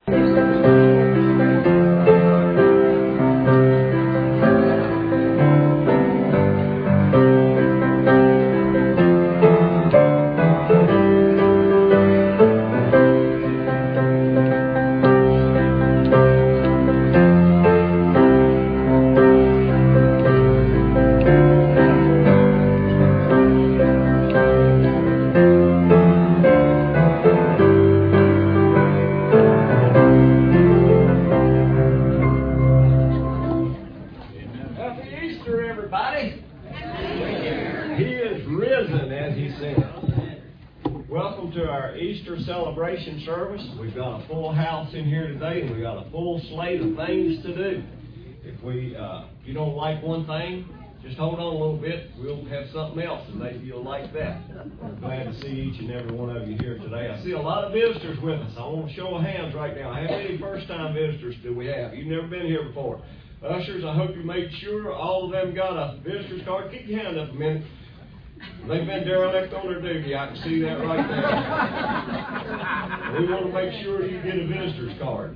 Celebration service. We've got a full house in here today, and we've got a full slate of things to do. If you don't like one thing, just hold on a little bit. We'll have something else, and maybe you'll like that. We're glad to see each and every one of you here today. I see a lot of visitors with us. I want to show of hands right now. How many first-time visitors do we have? You've never been here before. Ushers, I hope you made sure all of them got a visitor's card. Keep your hand up a minute. They've been derelict on their duty. I can see that right there. We want to make sure you get a visitor's card.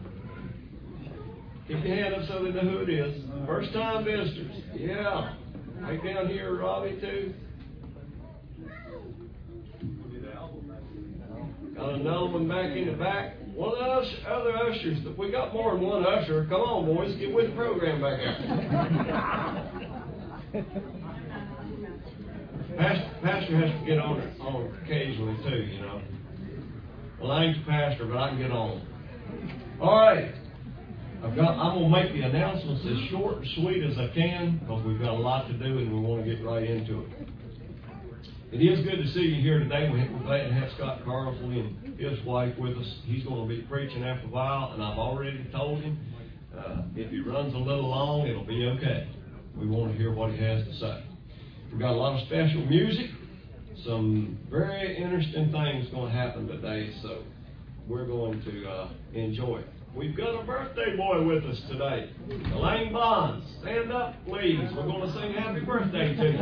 Keep your hand up so they know who it is. First-time visitors. Yeah. Right down here, Robbie, too. Got another one back in the back. One of the other ushers. If we got more than one usher, come on, boys. Get with the program back there. Pastor has to get on occasionally too, you know. Well, I ain't the pastor, but I can get on. All right. I'm going to make the announcements as short and sweet as I can because we've got a lot to do and we want to get right into it. It is good to see you here today. We're glad to have Scott Carlson and his wife with us. He's going to be preaching after a while, and I've already told him if he runs a little long, it'll be okay. We want to hear what he has to say. We've got a lot of special music, some very interesting things going to happen today, so we're going to enjoy it. We've got a birthday boy with us today, Elaine Bonds. Stand up, please. We're going to sing happy birthday to you.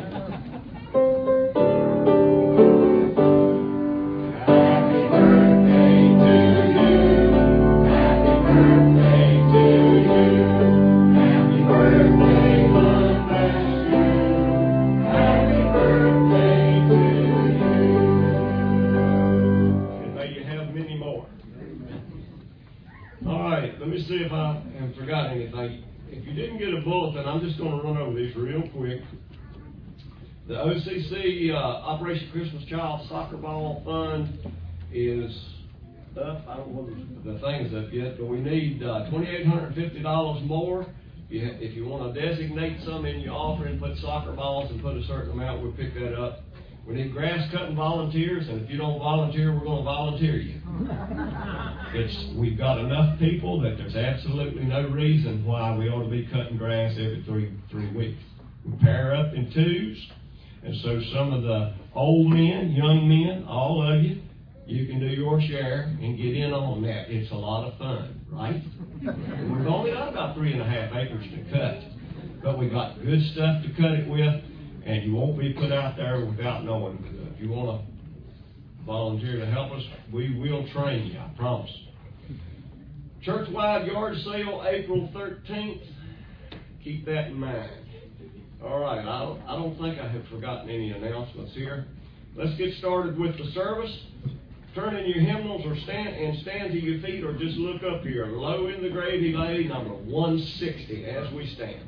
See if I have forgot anything. If you didn't get a bulletin, I'm just going to run over these real quick. The OCC Operation Christmas Child Soccer Ball Fund is up. I don't know if the thing's up yet, but we need $2,850 more. If you want to designate some in your offering, put soccer balls and put a certain amount, we'll pick that up. We need grass cutting volunteers, and if you don't volunteer, we're going to volunteer you. We've got enough people that there's absolutely no reason why we ought to be cutting grass every three weeks. We pair up in twos, and so some of the old men, young men, all of you, you can do your share and get in on that. It's a lot of fun, right? And we've only got about 3.5 acres to cut, but we got good stuff to cut it with. And you won't be put out there without knowing. If you want to volunteer to help us, we will train you, I promise. Church-wide yard sale, April 13th. Keep that in mind. All right, I don't think I have forgotten any announcements here. Let's get started with the service. Turn in your hymnals or stand to your feet or just look up here. Low in the grave he lay, number 160 as we stand.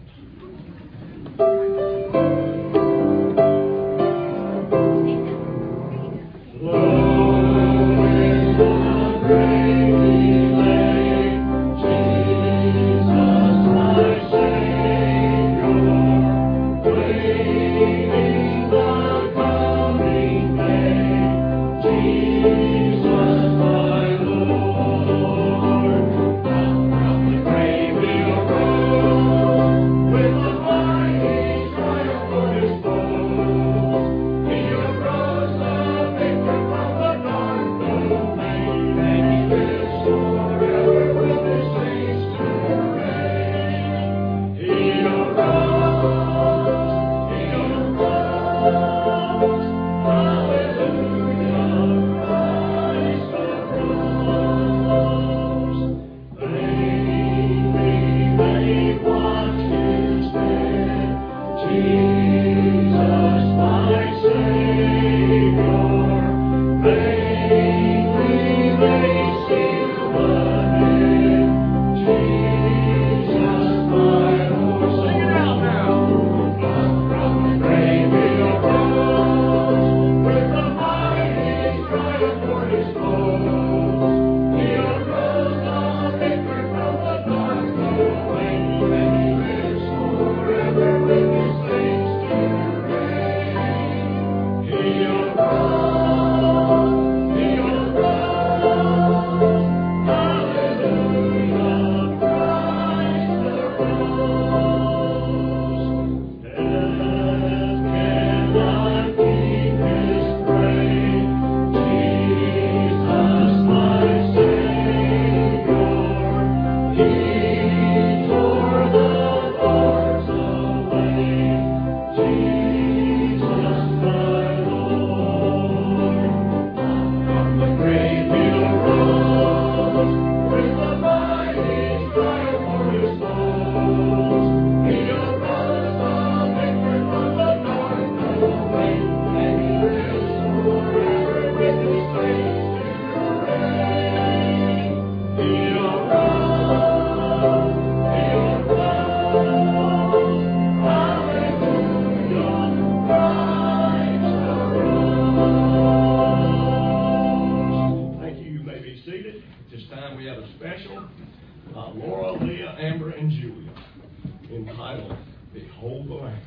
special, Laura, Leah, Amber, and Julia, entitled Behold the Lamb.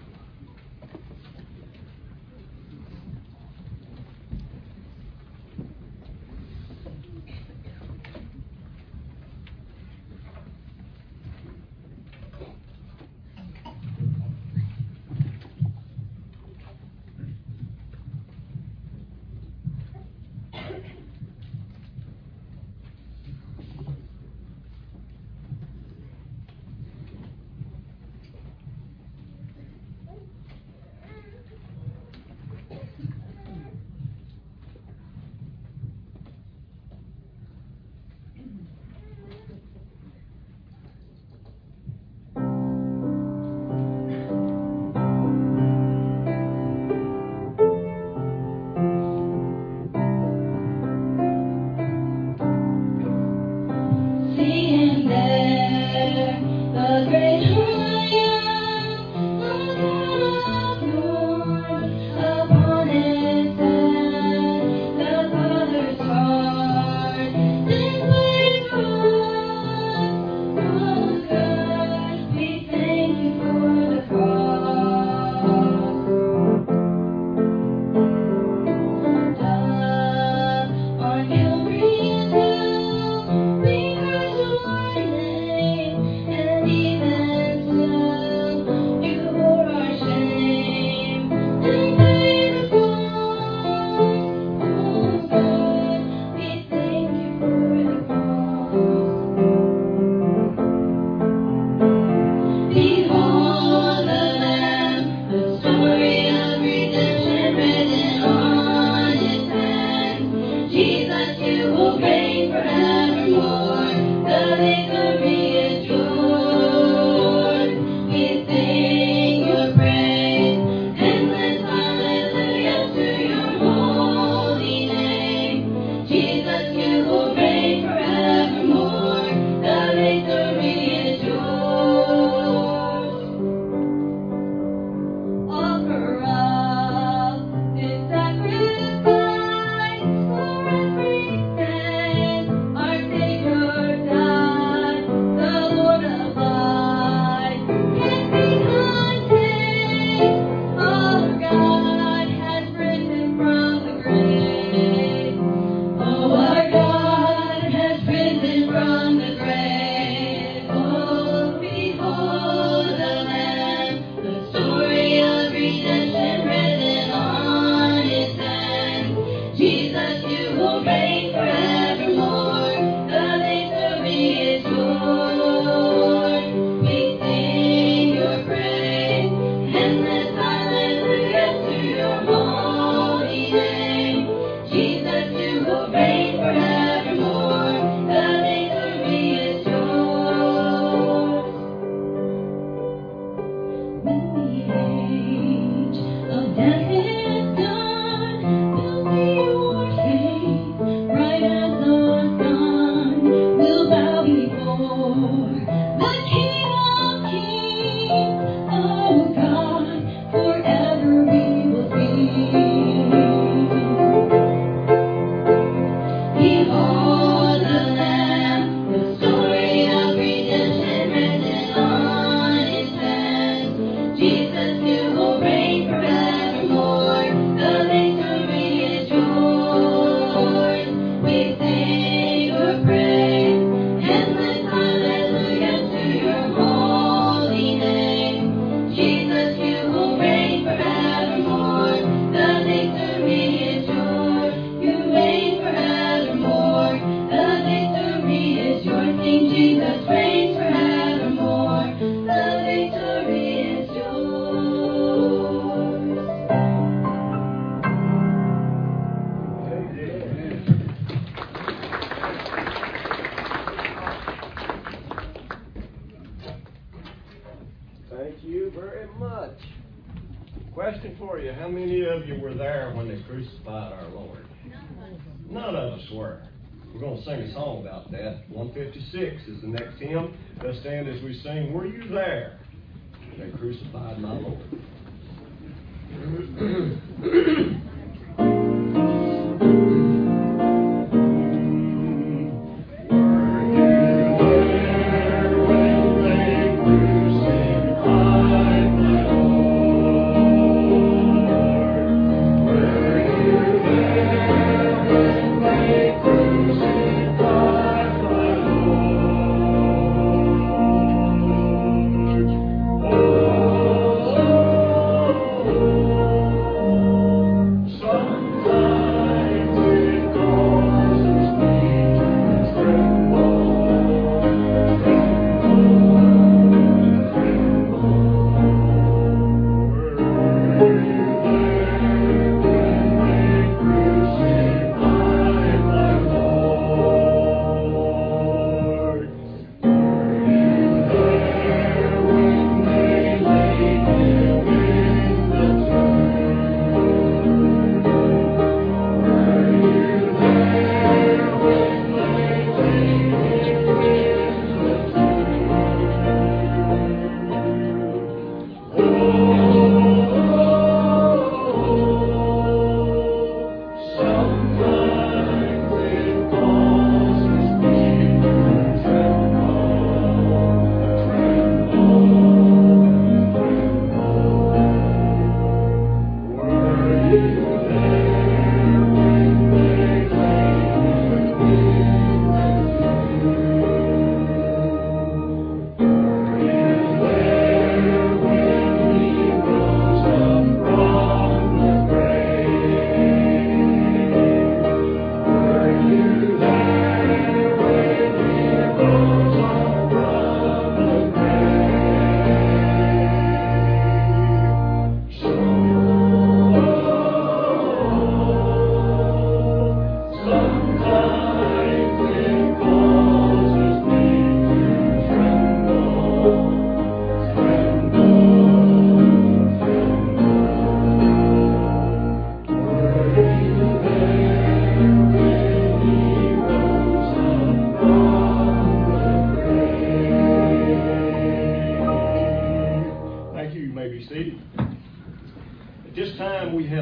Thank you very much. Question for you. How many of you were there when they crucified our Lord? None of us were. We're going to sing a song about that. 156 is the next hymn. Let's stand as we sing, Were You There? They crucified my Lord. Were you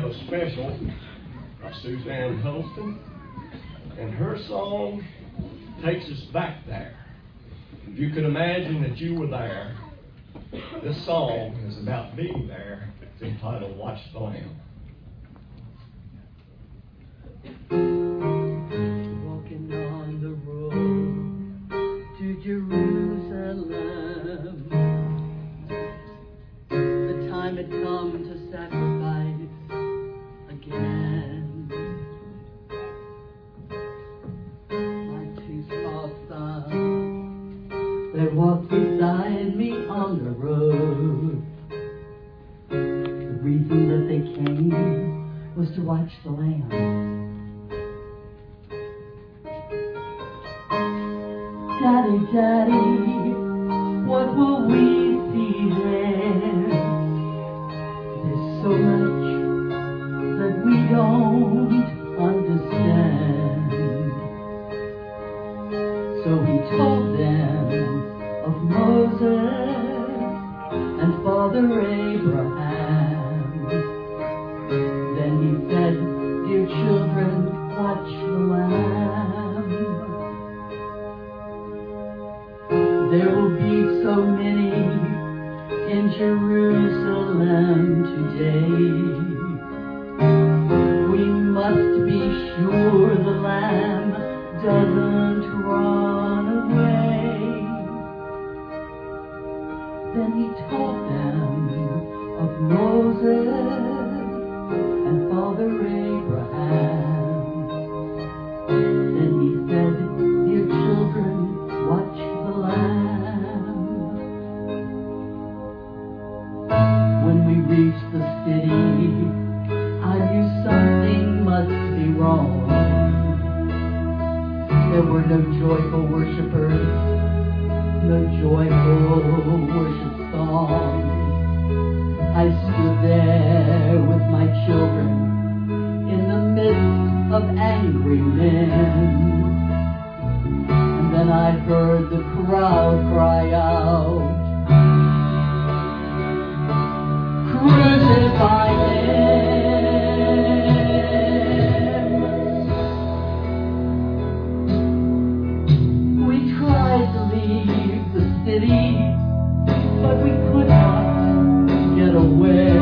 have a special by Suzanne Holston, and her song takes us back there. If you could imagine that you were there, this song is about being there. It's entitled Watch the Lamb. Walking on the road to Jerusalem, the time had come to sacrifice again. My two soft sons, they walked beside me on the road. The reason that they came was to watch the Lamb. Daddy, Daddy, what will we see there? There's so much that we don't understand. So he told them of Moses and Father Abraham. Then he said, dear children, watch the Lamb. There will be so many in Jerusalem today. We must be sure the Lamb doesn't run away. Then he told them of Moses and Father Abraham. Then he said, dear children, watch the Lamb. When we reached the city, I knew something must be wrong. There were no joyful worshipers, no joyful worship songs. I stood there with my children in the midst of angry men. And then I heard the crowd cry out, crucify him. We tried to leave the city, but we could not get away.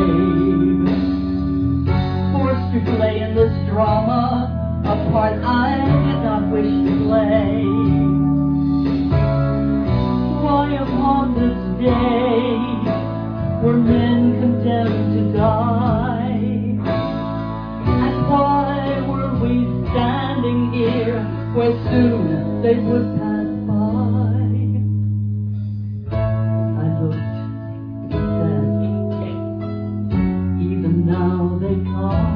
Forced to play in this drama, a part I did not wish to play. Why upon this day were men condemned to die? And why were we standing here where soon they would pass by? I looked and said, even now they come.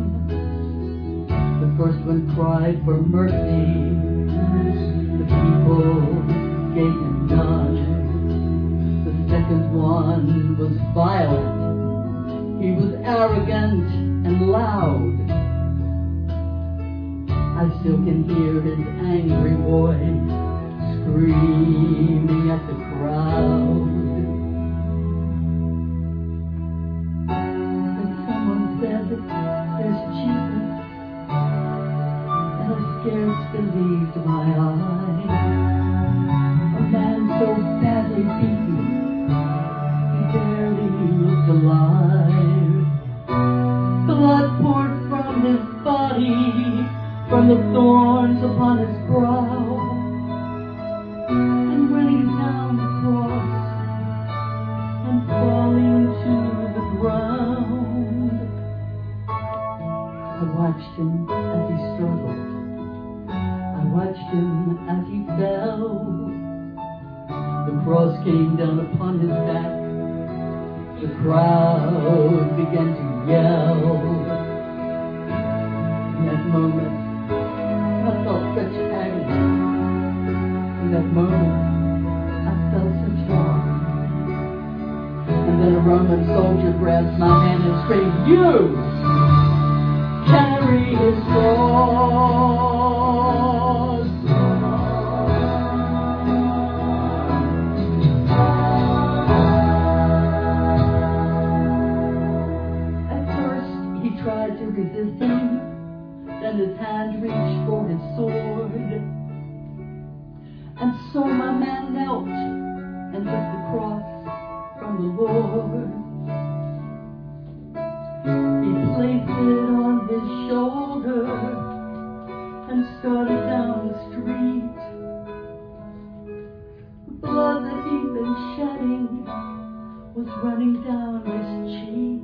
The first one cried for mercy, the people gave him none. The second one was violent, he was arrogant and loud. I still can hear his angry voice screaming at the crowd. And someone said, there's Jesus. And I scarce believed my eyes. A man so badly beaten, he barely looked alive. Blood poured from his body, from the thorns upon his brow. And when he's down the cross and falling to the ground, I watched him as he struggled. I watched him as he fell. The cross came down upon his back. The crowd began to yell. In that moment, I felt such agony. In that moment, I felt such loss. And then a Roman soldier grabbed my hand and screamed, you! Carry his cross! At first, he tried So my man knelt and took the cross from the Lord. He placed it on his shoulder and started down the street. The blood that he'd been shedding was running down his cheek.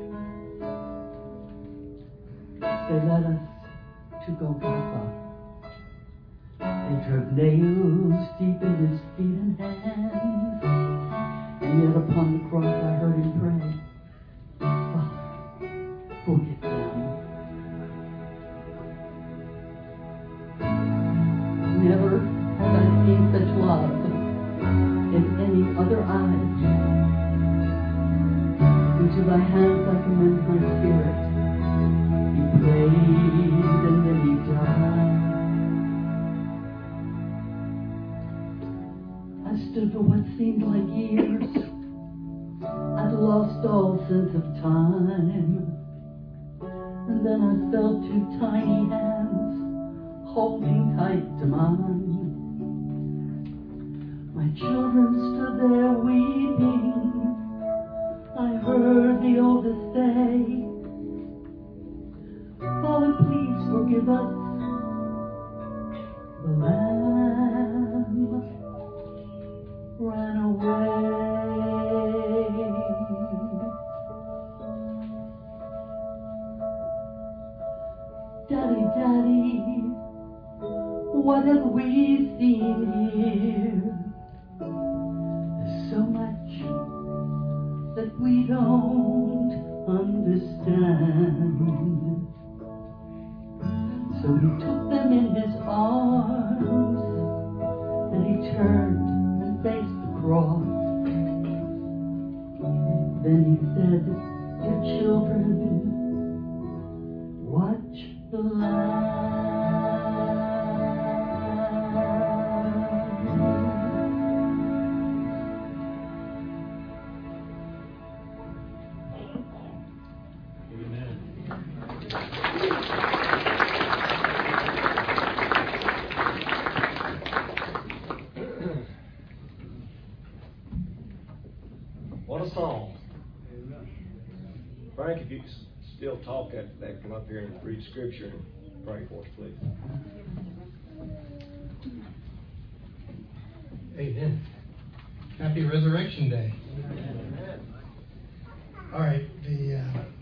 They led us to Golgotha. They drove nails deep in his feet and hands. And yet upon the cross I heard him pray, Father, forgive them. Never have I seen such love in any other eyes. Into thy hands I commend my spirit. He prayed and then he died. I stood for what seemed like years. I'd lost all sense of time. And then I felt two tiny hands holding tight to mine. My children stood there weeping. I heard the oldest say, Father, please forgive us. The lamb ran away. Daddy, Daddy, what have we seen here? There's so much that we don't understand. So he took them in his arms, and he turned and faced the cross. Then he said, Dear children, watch the Lamb. What a song. Frank, if you could still talk after that, come up here and read scripture and pray for us, please. Amen. Happy Resurrection Day. All right, the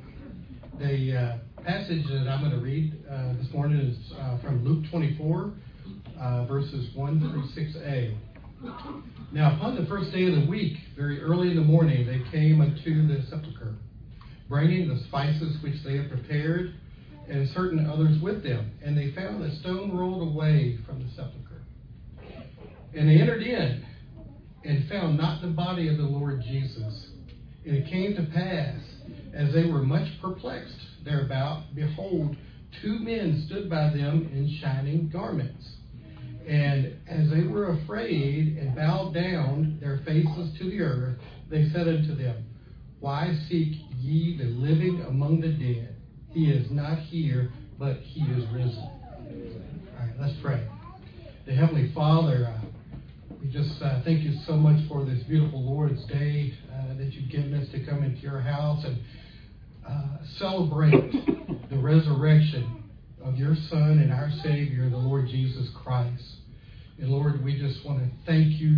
passage that I'm going to read this morning is from Luke 24, verses 1 through 6a. Now, upon the first day of the week, very early in the morning, they came unto the sepulchre, bringing the spices which they had prepared, and certain others with them. And they found a stone rolled away from the sepulchre. And they entered in, and found not the body of the Lord Jesus. And it came to pass, as they were much perplexed thereabout, behold, two men stood by them in shining garments. And as they were afraid and bowed down their faces to the earth, they said unto them, Why seek ye the living among the dead? He is not here, but he is risen. All right, let's pray. The Heavenly Father, we just thank you so much for this beautiful Lord's Day that you've given us to come into your house and celebrate the resurrection of your Son and our Savior, the Lord Jesus Christ. And Lord, we just want to thank you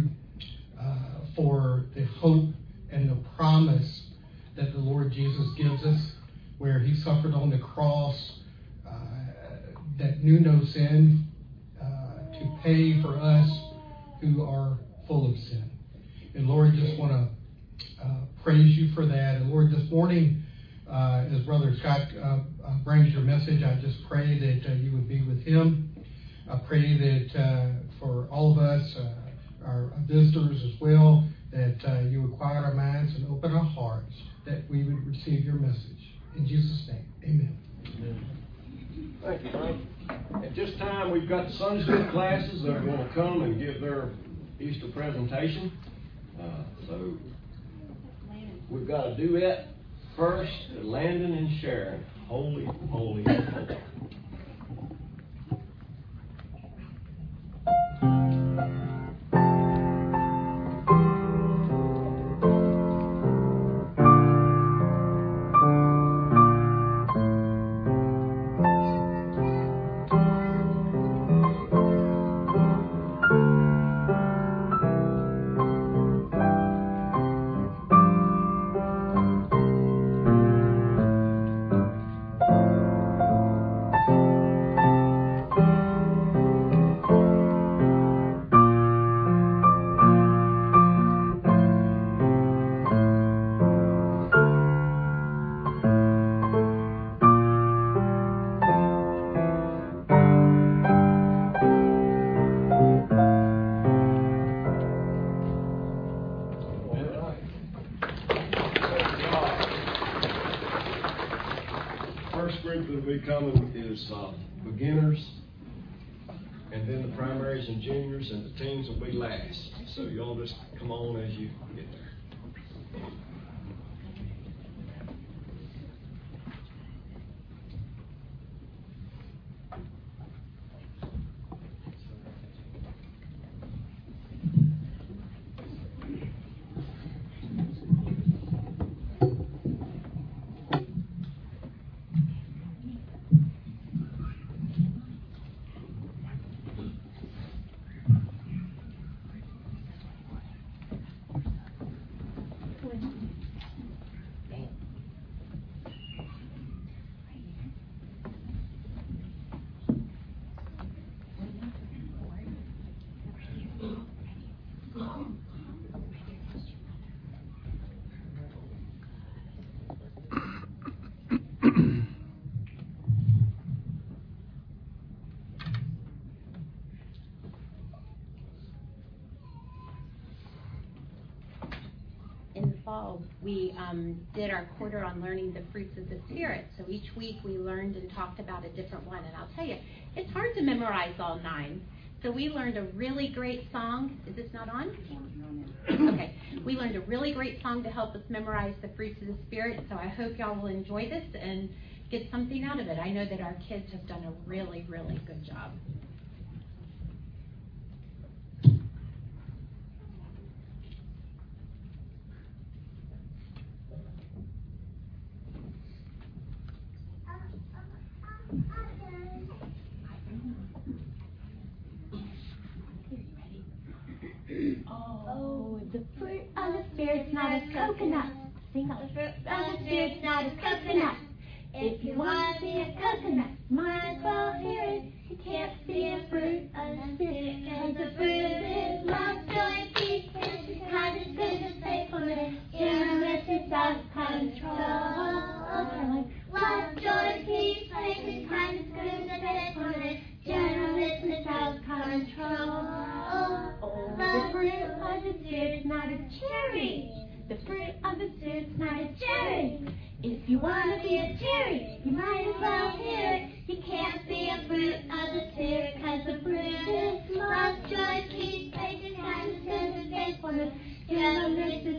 for the hope and the promise that the Lord Jesus gives us, where he suffered on the cross that knew no sin to pay for us who are full of sin. And Lord, just want to praise you for that. And Lord, this morning, as Brother Scott brings your message, I just pray that you would be with him. I pray that for all of us, our visitors as well, that you would quiet our minds and open our hearts, that we would receive your message. In Jesus' name, amen. Thank you, Frank. At this time, we've got the Sunday school classes that are going to come and give their Easter presentation. So we've got a duet first, Landon and Sharon. Holy, holy, holy. be coming is beginners, and then the primaries and juniors, and the teens will be last. So y'all just come on as you get there. In the fall, we did our quarter on learning the fruits of the Spirit. So each week we learned and talked about a different one. And I'll tell you, it's hard to memorize all 9. So we learned a really great song. Is this not on? Okay. We learned a really great song to help us memorize the fruits of the Spirit. So I hope y'all will enjoy this and get something out of it. I know that our kids have done a really, really good job. Oh, the fruit of the Spirit's not a coconut. Sing out. The fruit of the Spirit's not a coconut. If you want to be a coconut, might as well hear it. You can't be a fruit of the Spirit, because the fruit is love, joy, peace, patience, kindness, goodness, faithfulness, gentleness, and self-control. Love, joy, peace, patience, kindness, goodness, faithfulness, gentleness, and self-control. The fruit of the Spirit's not a cherry. The fruit of the Spirit's not a cherry. If you want to be a cherry, you might as well hear it. You can't be a fruit of the Spirit, because the fruit is love, joy, peace, patience, kindness, goodness, faithfulness, gentleness, and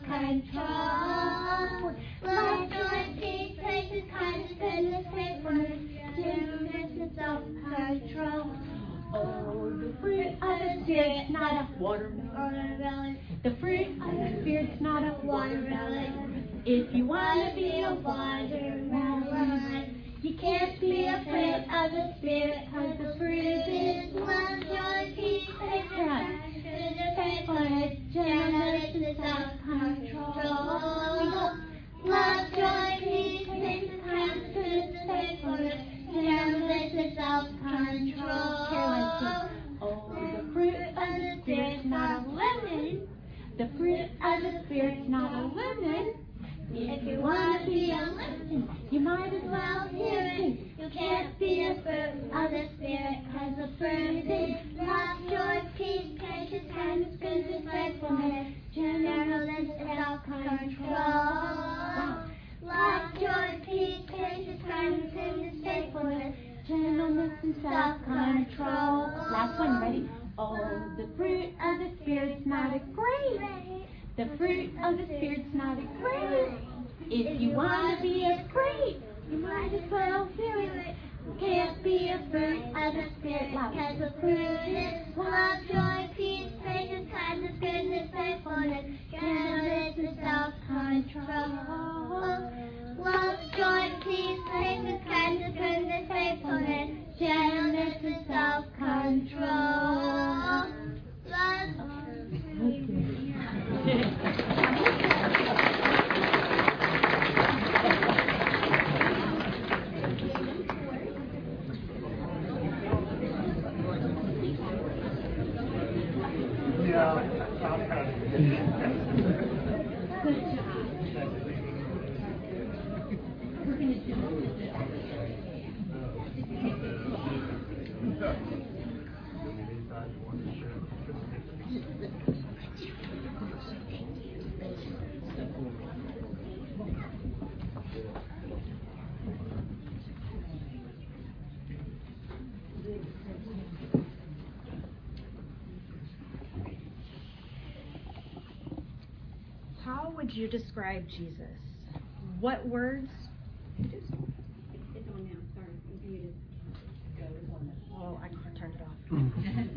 self-control. Love, joy, peace, patience, kindness, goodness, faithfulness, gentleness, and self-control. Oh, the fruit of the Spirit's not a watermelon. The fruit of the Spirit's not a watermelon. If you want to be a watermelon, you can't be a fruit of the Spirit, because the fruit is love, joy, peace, patience, goodness, faithfulness, gentleness, and self-control. Love, joy, peace, patience, kindness, goodness, faithfulness, gentleness, and self-control. Oh, the fruit of the Spirit's not a lemon. The fruit of the Spirit's not a lemon. If you want to be a lemon, you might as well hear it. You can't be a fruit of the Spirit, because the fruit is love, joy, peace, patience, kindness, goodness, faithfulness, gentleness, and self-control. Love, joy, peace, patience, kindness, goodness, faithfulness, gentleness, and self-control. Last one, ready? Oh, the fruit of the Spirit's not a grape. The fruit of the Spirit's not a grape. If you want to be a grape, you might as well hear it. You can't be a fruit of the Spirit, because the fruit is love, joy, peace, patience, kindness, goodness, faithfulness, gentleness, and self-control. Love, joy, peace, patience, kindness, goodness, faithfulness, gentleness, and self-control. Love. How would you describe Jesus? What words? It's on now. Sorry, I'm muted. Oh, I turned it off.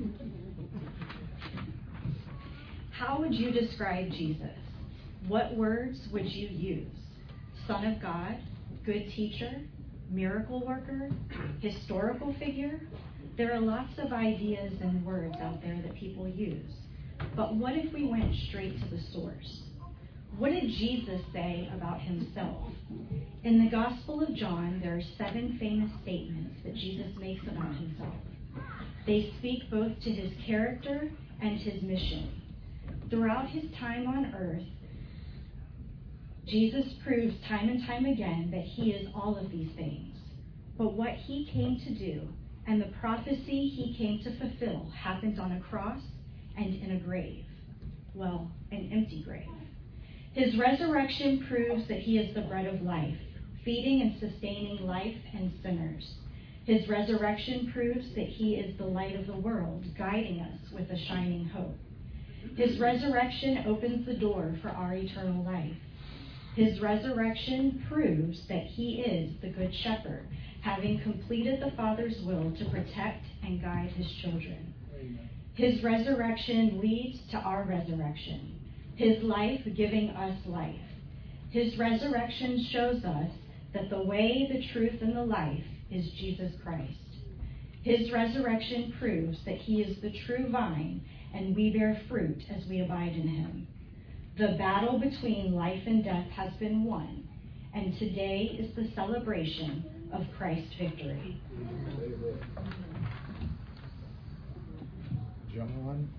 How would you describe Jesus? What words would you use? Son of God, good teacher, miracle worker, historical figure? There are lots of ideas and words out there that people use. But what if we went straight to the source? What did Jesus say about himself? In the Gospel of John, there are 7 famous statements that Jesus makes about himself. They speak both to his character and his mission. Throughout his time on earth, Jesus proves time and time again that he is all of these things. But what he came to do and the prophecy he came to fulfill happened on a cross and in a grave. Well, an empty grave. His resurrection proves that he is the bread of life, feeding and sustaining life and sinners. His resurrection proves that he is the light of the world, guiding us with a shining hope. His resurrection opens the door for our eternal life. His resurrection proves that he is the good shepherd, having completed the Father's will to protect and guide his children. His resurrection leads to our resurrection, his life giving us life. His resurrection shows us that the way, the truth, and the life is Jesus Christ. His resurrection proves that he is the true vine, and we bear fruit as we abide in him. The battle between life and death has been won, and today is the celebration of Christ's victory. John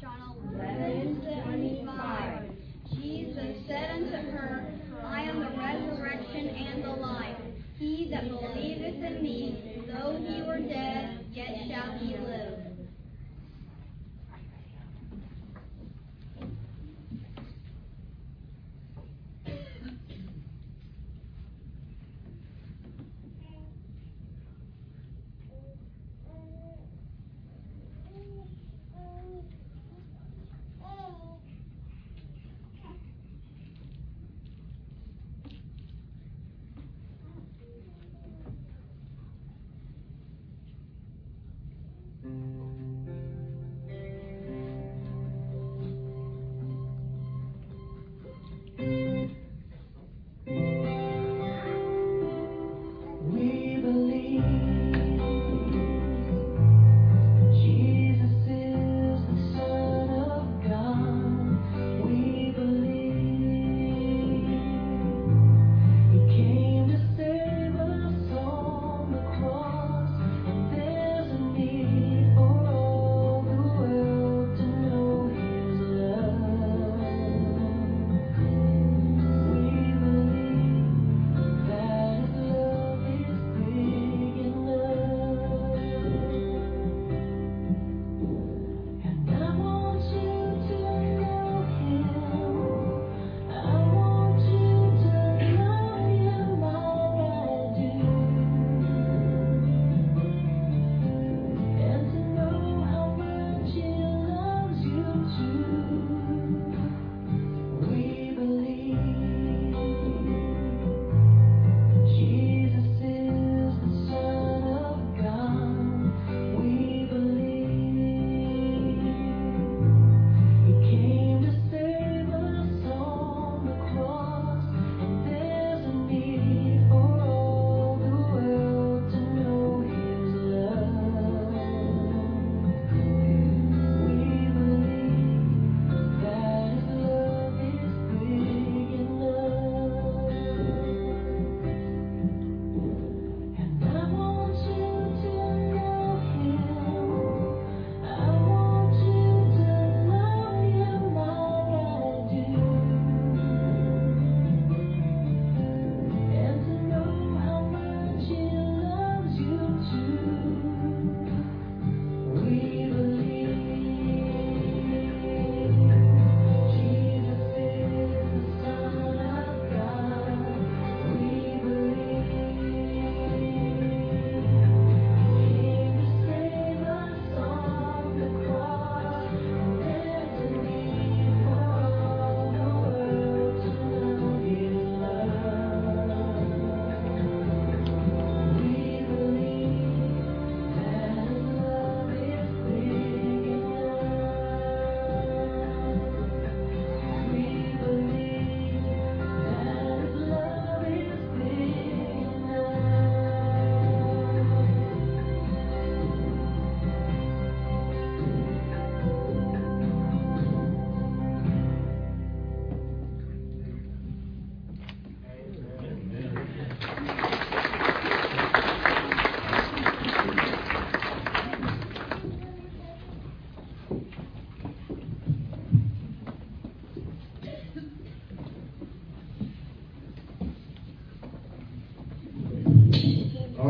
11:25. Jesus said unto her, I am the resurrection and the life. He that believeth in me, though he were dead, yet shall he live.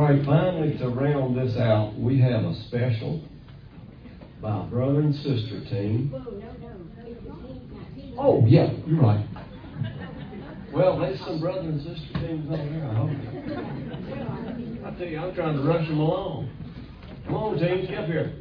right, finally, to round this out, we have a special by a brother and sister team. Whoa, no. It's the team, not team. Oh, yeah, you're right. Well, there's some brother and sister teams over there, I hope. I tell you, I'm trying to rush them along. Come on, teams, get up here.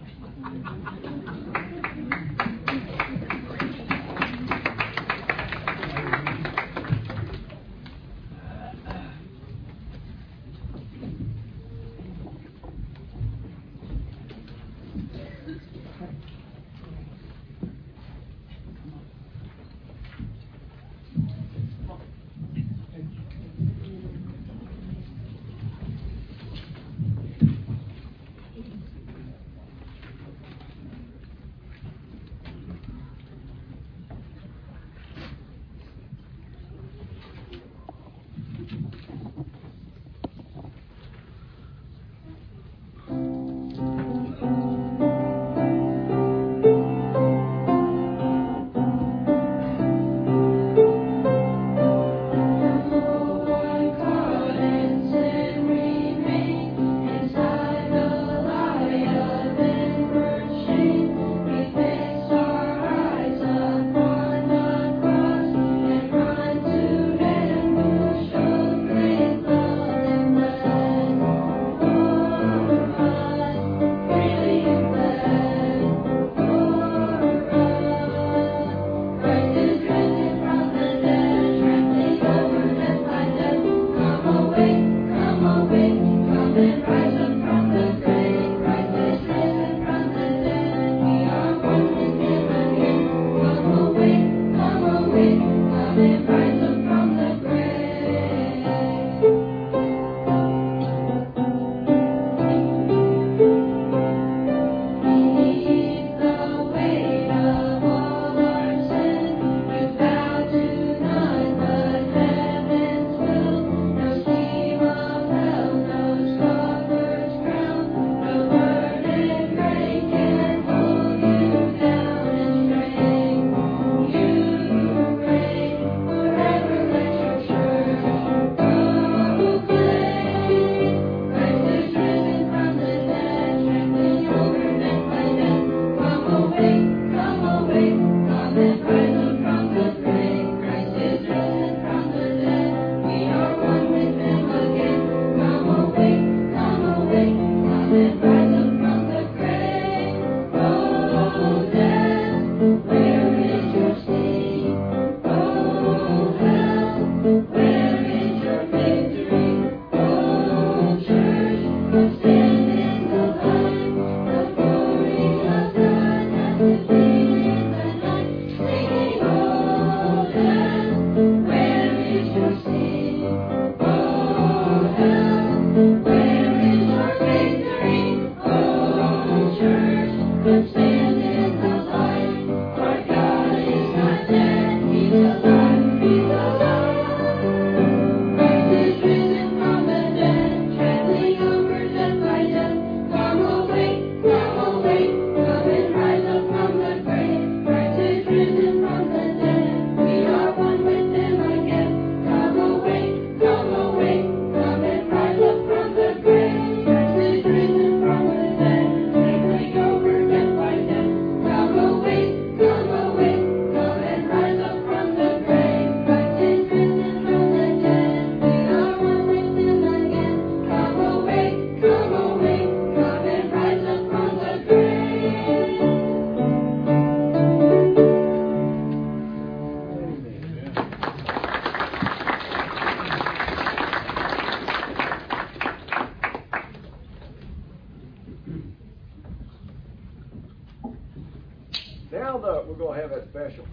Now we're going to have that special.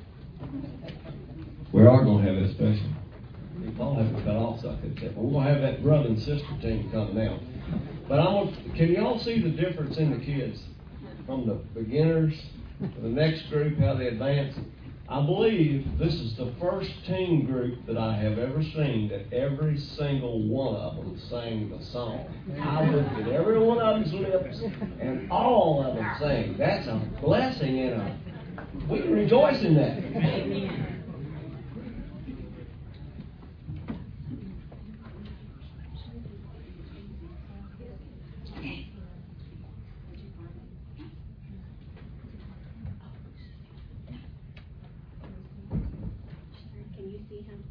We are going to have that special. If all have to cut off, so I could tell. We're going to have that brother and sister team come now. But can y'all see the difference in the kids? From the beginners to the next group, how they advance? I believe this is the first teen group that I have ever seen that every single one of them sang the song. I looked at every one of them's lips, and all of them sang. That's a blessing and we can rejoice in that. Amen. him.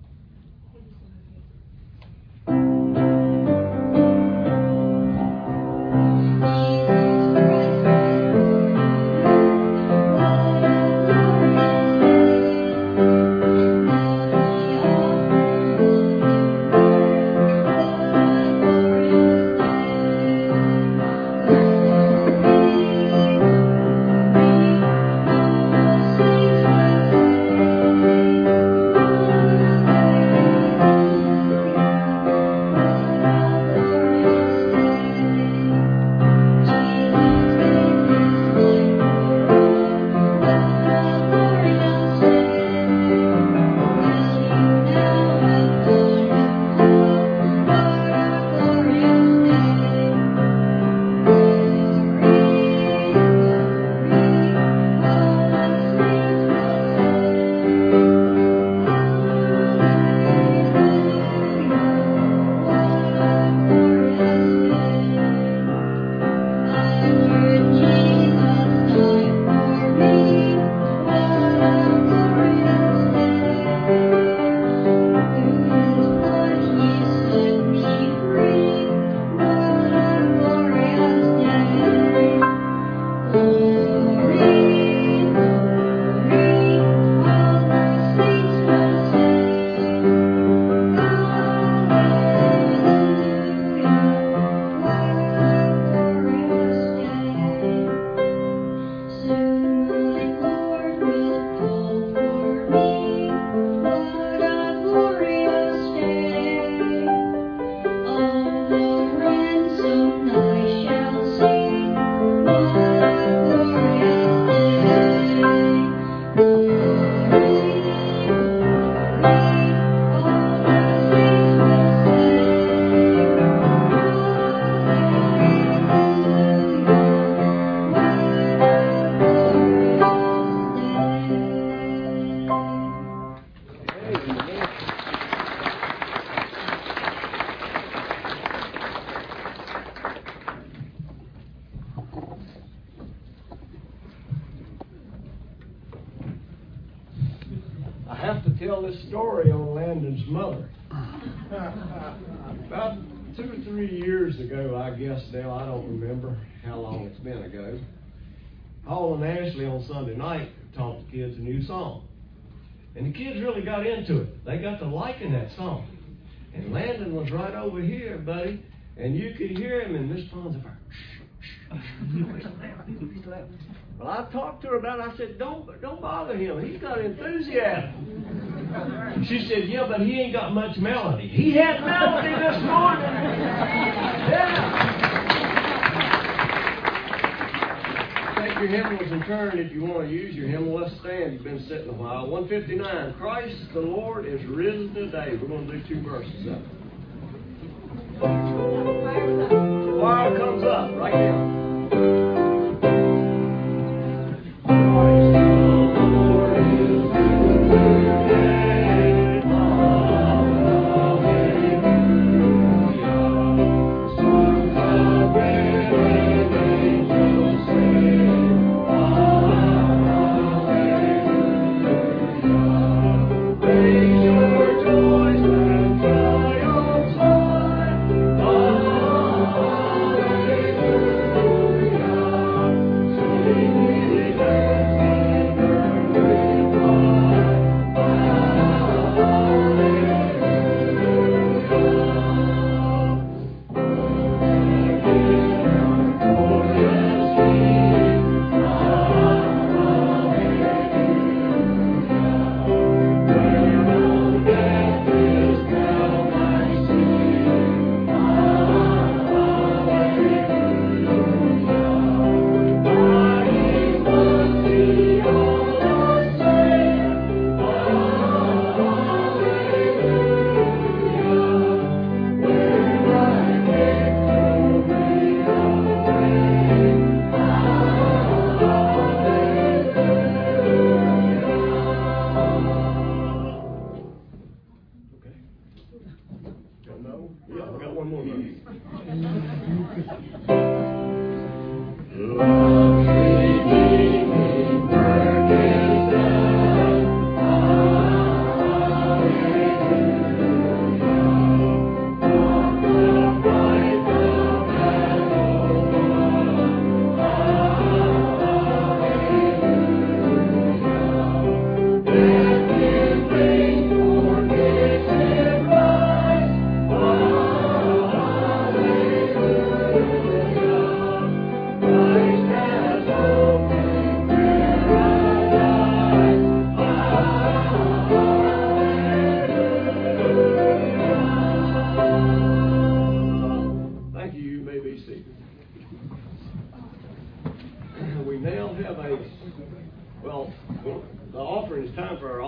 I have to tell this story on Landon's mother. About 2 or 3 years ago, I guess, Dale, I don't remember how long it's been ago, Paul and Ashley on Sunday night taught the kids a new song. And the kids really got into it. They got to liking that song. And Landon was right over here, buddy, and you could hear him, and Miss Pond's like, well, I talked to her about it. I said, don't bother him. He's got enthusiasm. She said, yeah, but he ain't got much melody. He had melody this morning. Yeah. Take your hymnals and turn if you want to use your hymnal. Let's stand. You've been sitting a while. 159, Christ the Lord is risen today. We're going to do 2 verses up. Choir comes up right now.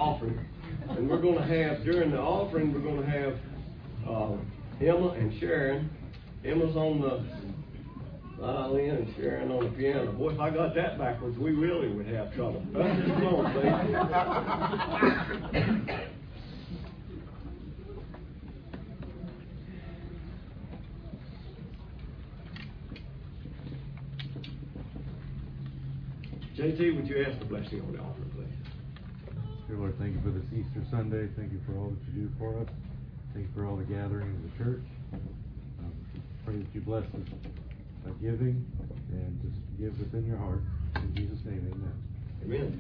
offering. And we're gonna have, during the offering, we're gonna have, Emma and Sharon. Emma's on the violin and Sharon on the piano. Boy, if I got that backwards, we really would have trouble. Come on, JT, would you ask the blessing on the offering, please? Dear Lord, thank you for this Easter Sunday. Thank you for all that you do for us. Thank you for all the gathering of the church. Pray that you bless us by giving and just give within your heart. In Jesus' name, amen. Amen.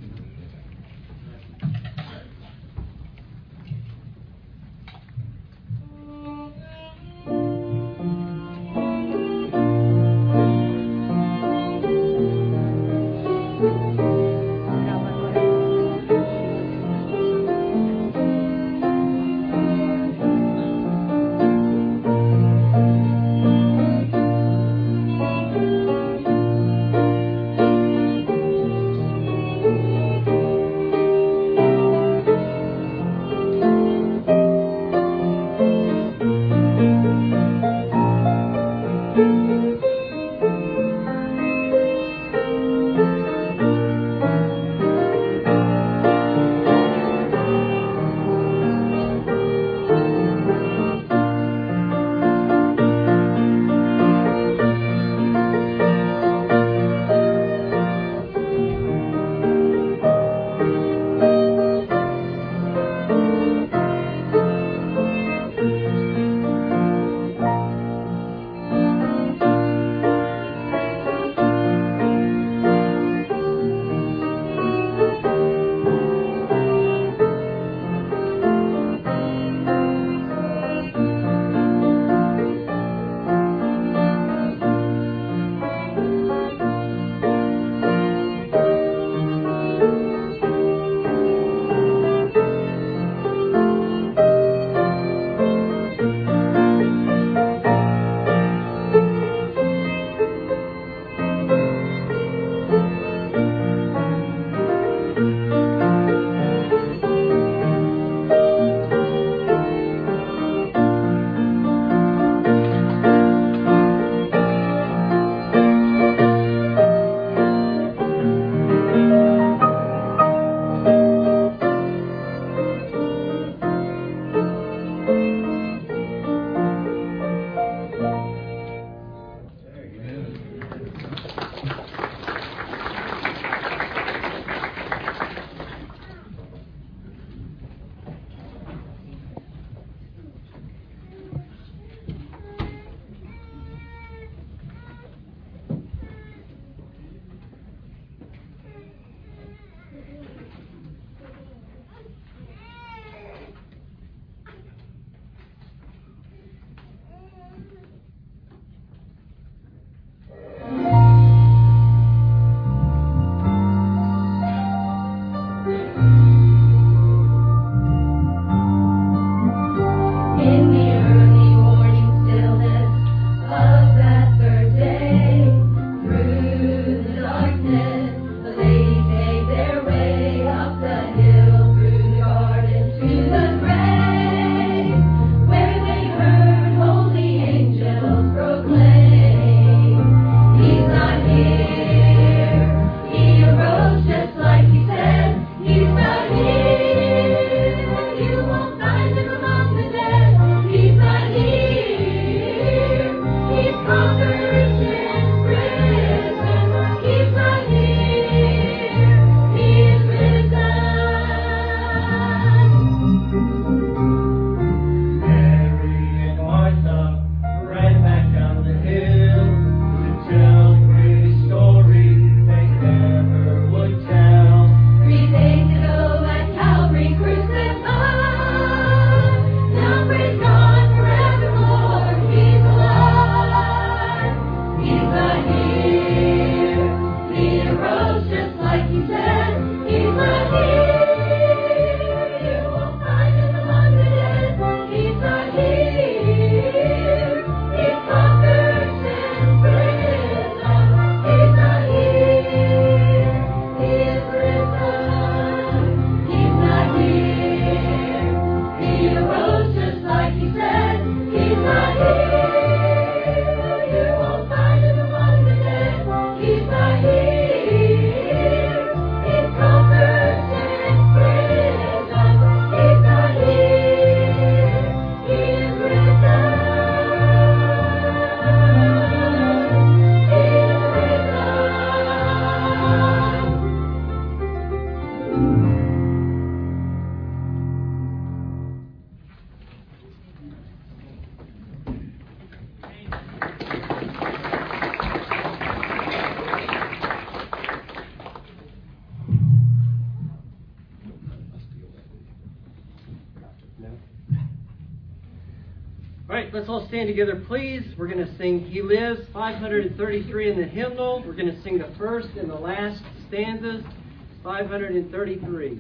All right, let's all stand together, please. We're going to sing He Lives, 533 in the hymnal. We're going to sing the first and the last stanzas, 533.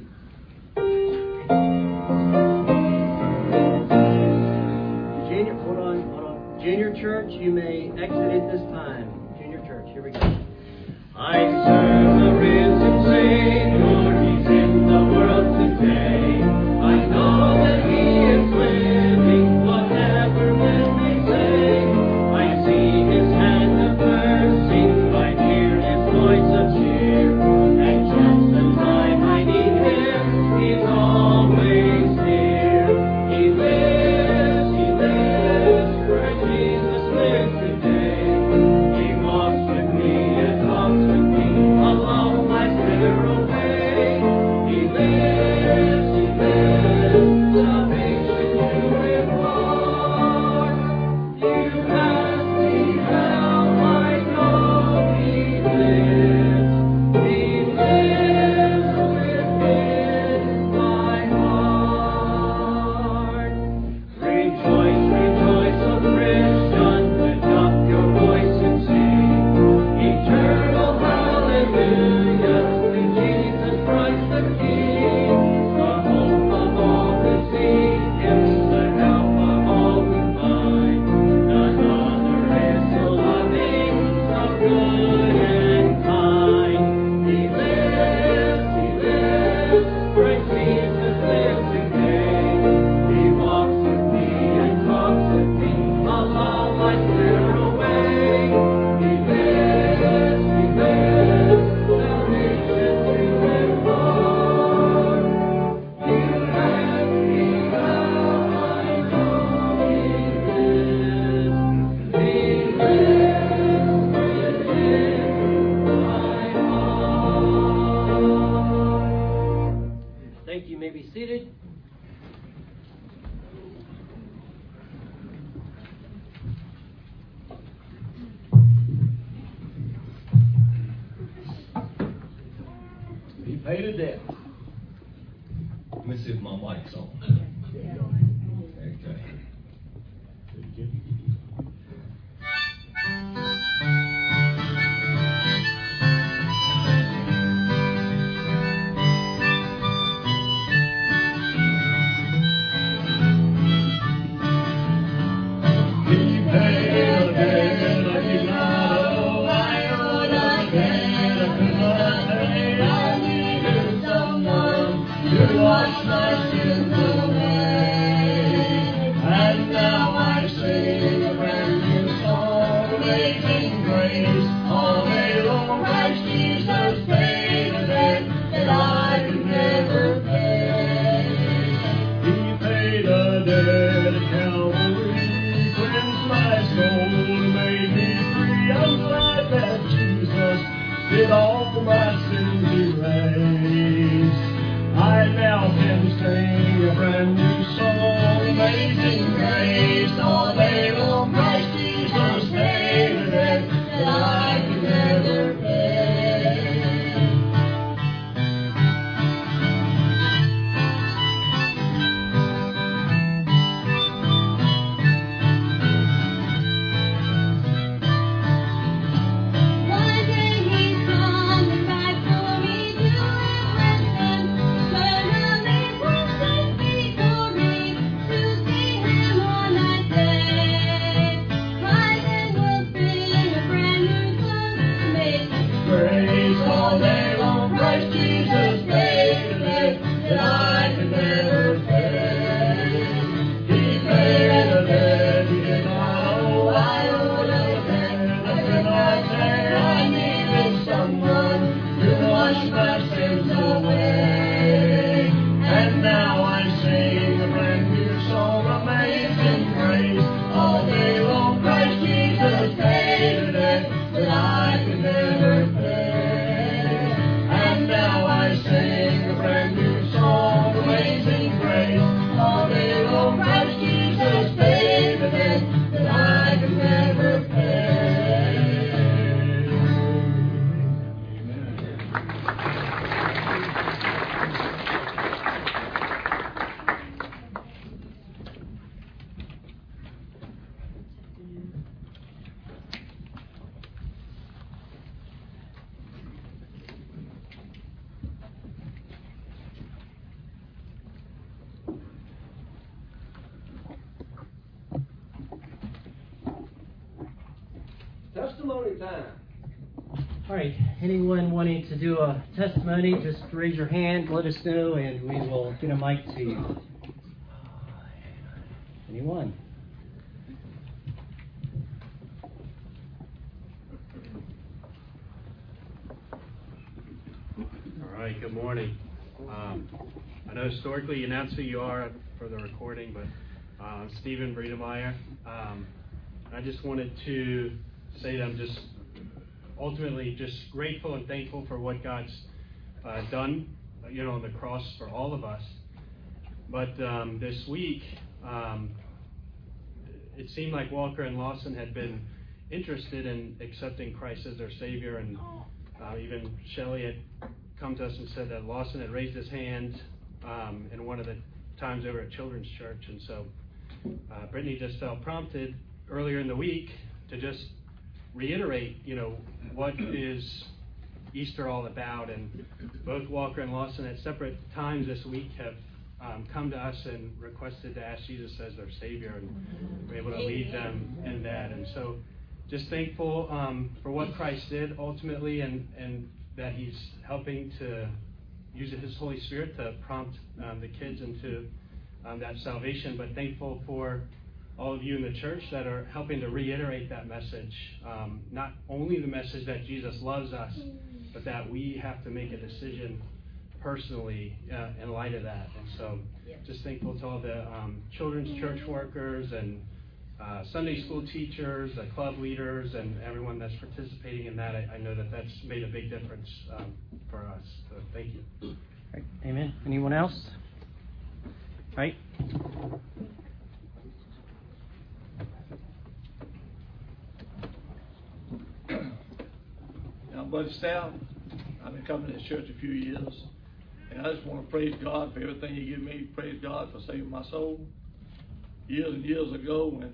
Hold on. Junior church, you may exit at this time. Junior church, here we go. I serve the risen Savior, He's in the world today. I know that He is living, whatever men may say. I see His hand of mercy, I hear His voice of cheer, and just the time I need Him, He's always near. He lives, where Jesus lives today. He walks with me and talks with me, along my sinner away. He lives, salvation to impart. You ask me how I know He lives. He lives within my heart. Rejoice, rejoice, O Christian, lift up your voice and sing. Eternal hallelujah to Jesus Christ the King. The hope of all who seek Him, the help of all who find. None other is so loving, so good and kind. He lives, Christ Jesus lives today. He walks with me and talks with me, along my clear away. He lives, salvation to impart. You ask me how I know He lives. He lives within my heart. Thank you. You may be seated. He paid a debt. Let me see if my mic's on. Okay. He paid a debt I did not owe. I owed a debt I could not pay. I needed someone to wash my sins away. And now I sing a brand new song, amazing grace. All day long Christ Jesus paid a debt that I could never pay. He paid a debt at Calvary, cleansed my soul, made me free. I'm glad that Jesus did all for my sins erase. I now can sing a brand new song, amazing grace. All day long Christ Jesus paid a debt that I could never pay. One day He's coming back for me to live with Him, eternally forsake. testimony time. All right, anyone wanting to do a testimony, just raise your hand, let us know, and we will get a mic to you. Anyone? All right, good morning. I know historically you announced who you are for the recording, but I'm Stephen Breedemeyer. I just wanted to say that I'm just ultimately just grateful and thankful for what God's done, on the cross for all of us. But this week, it seemed like Walker and Lawson had been interested in accepting Christ as their Savior, and even Shelley had come to us and said that Lawson had raised his hand in one of the times they were at Children's Church, and so Brittany just felt prompted earlier in the week to just reiterate, what is Easter all about. And both Walker and Lawson at separate times this week have come to us and requested to ask Jesus as their Savior, and we're able to lead them in that. And so just thankful for what Christ did ultimately, and that He's helping to use His Holy Spirit to prompt the kids into that salvation, but thankful for all of you in the church that are helping to reiterate that message. Not only the message that Jesus loves us, but that we have to make a decision personally in light of that. And so just thankful to all the children's church workers and Sunday school teachers, the club leaders, and everyone that's participating in that. I know that that's made a big difference for us. So thank you. Right. Amen. Anyone else? Right. I'm Bud Stout. I've been coming to this church a few years, and I just want to praise God for everything He gave me. Praise God for saving my soul. Years and years ago, when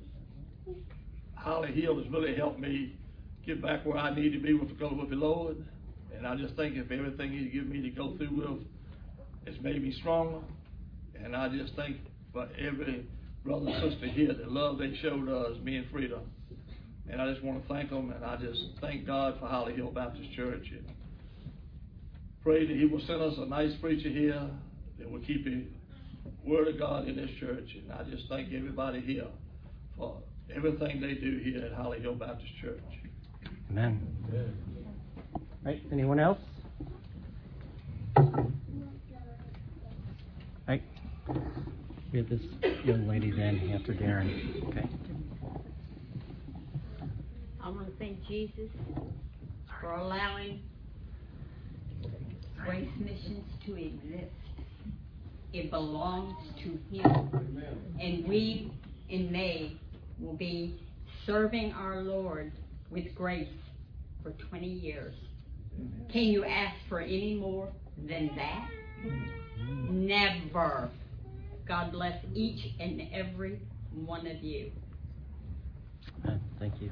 Holly Hill has really helped me get back where I need to be with the Lord, and I just thank Him for everything He's given me to go through with. It's made me stronger, and I just thank for every brother and sister here, the love they showed us, me and Frida. And I just want to thank them, and I just thank God for Holly Hill Baptist Church, and pray that He will send us a nice preacher here that will keep the Word of God in this church. And I just thank everybody here for everything they do here at Holly Hill Baptist Church. Amen. Right. Anyone else? Right. We have this young lady then after Darren. Okay. I want to thank Jesus for allowing Grace Missions to exist. It belongs to Him. Amen. And we, in May, will be serving our Lord with grace for 20 years. Can you ask for any more than that? Never. God bless each and every one of you. Thank you.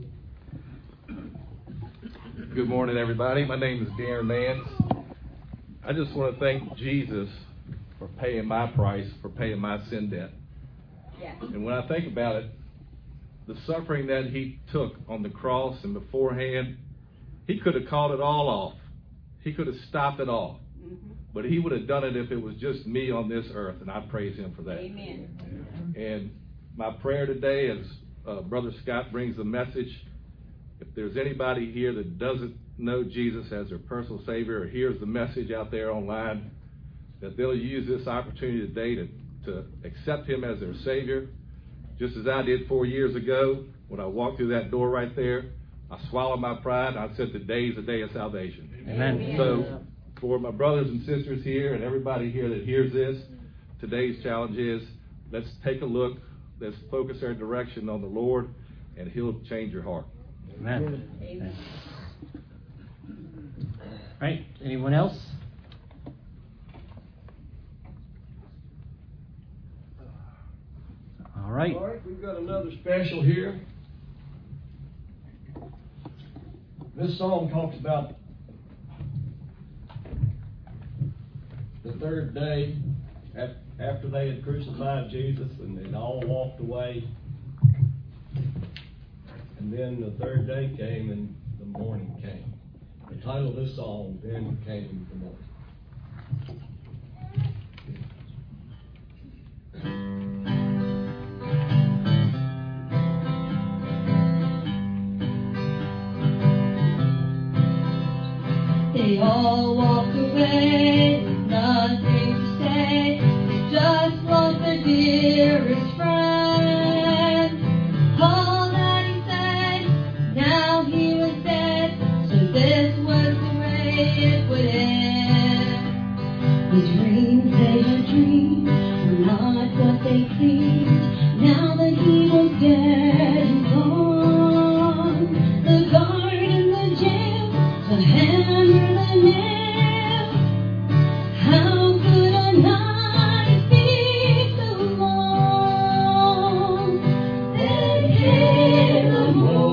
Good morning, everybody. My name is Darren Nance. I just want to thank Jesus for paying my price, for paying my sin debt. Yeah. And when I think about it, the suffering that He took on the cross and beforehand, He could have called it all off. He could have stopped it all. Mm-hmm. But He would have done it if it was just me on this earth, and I praise Him for that. Amen. And my prayer today, as Brother Scott brings the message, if there's anybody here that doesn't know Jesus as their personal Savior, or hears the message out there online, that they'll use this opportunity today to accept Him as their Savior, just as I did 4 years ago. When I walked through that door right there, I swallowed my pride, and I said, today is the day of salvation. Amen. So for my brothers and sisters here and everybody here that hears this, today's challenge is, let's take a look, let's focus our direction on the Lord, and He'll change your heart. Amen. Amen. Right. Anyone else? All right. All right, we've got another special here. This song talks about the third day after they had crucified Jesus and all walked away. And then the third day came and the morning came. The title of this song, Then Came the Morning. They all walked away, nothing to say. They just lost their dearest friend. All that he said, now he was dead. So this was the way it would end. The dreams they had dreamed were not what they seemed. Now that he was dead and gone, the garden, the jail, the hammer, the nail. How could a night be so long? Then came the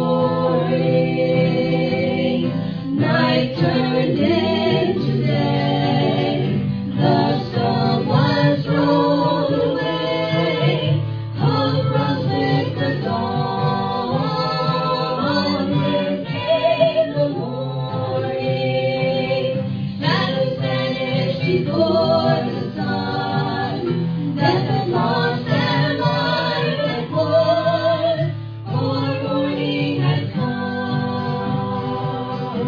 morning, night turned into day. The storm was rolled away, hope rose with the dawn. Then came the morning, shadows vanished before the sun. Death had lost and life had won, for morning had come.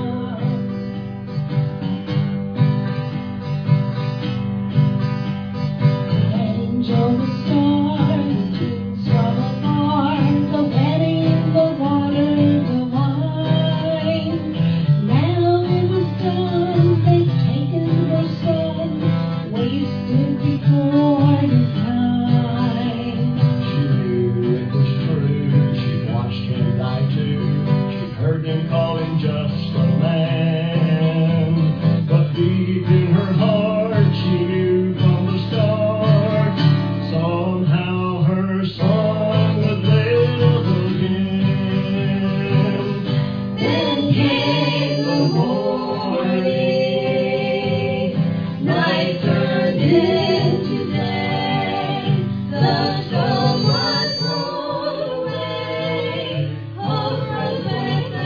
Angel with stars, kings from afar, the wedding, the water, the wine. Now it was done, they'd taken their son, wasted before his time. She knew it was true, she watched him die too. She heard them call him just a man. But deep in her heart, she knew from the start, somehow her son would live again. Then came the morning, night turned into day. The storm was rolled away, hope rose with the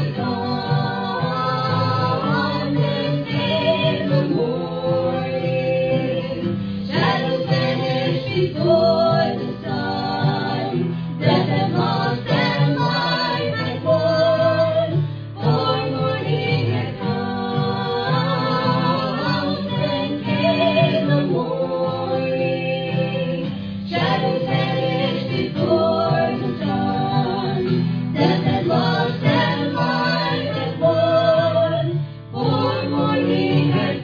dawn. Then came the morning, shadows vanished before the sun. Death had lost and life had won, for morning had come. Then came the morning, shadows vanished before the sun. Death had lost and life had won, for morning had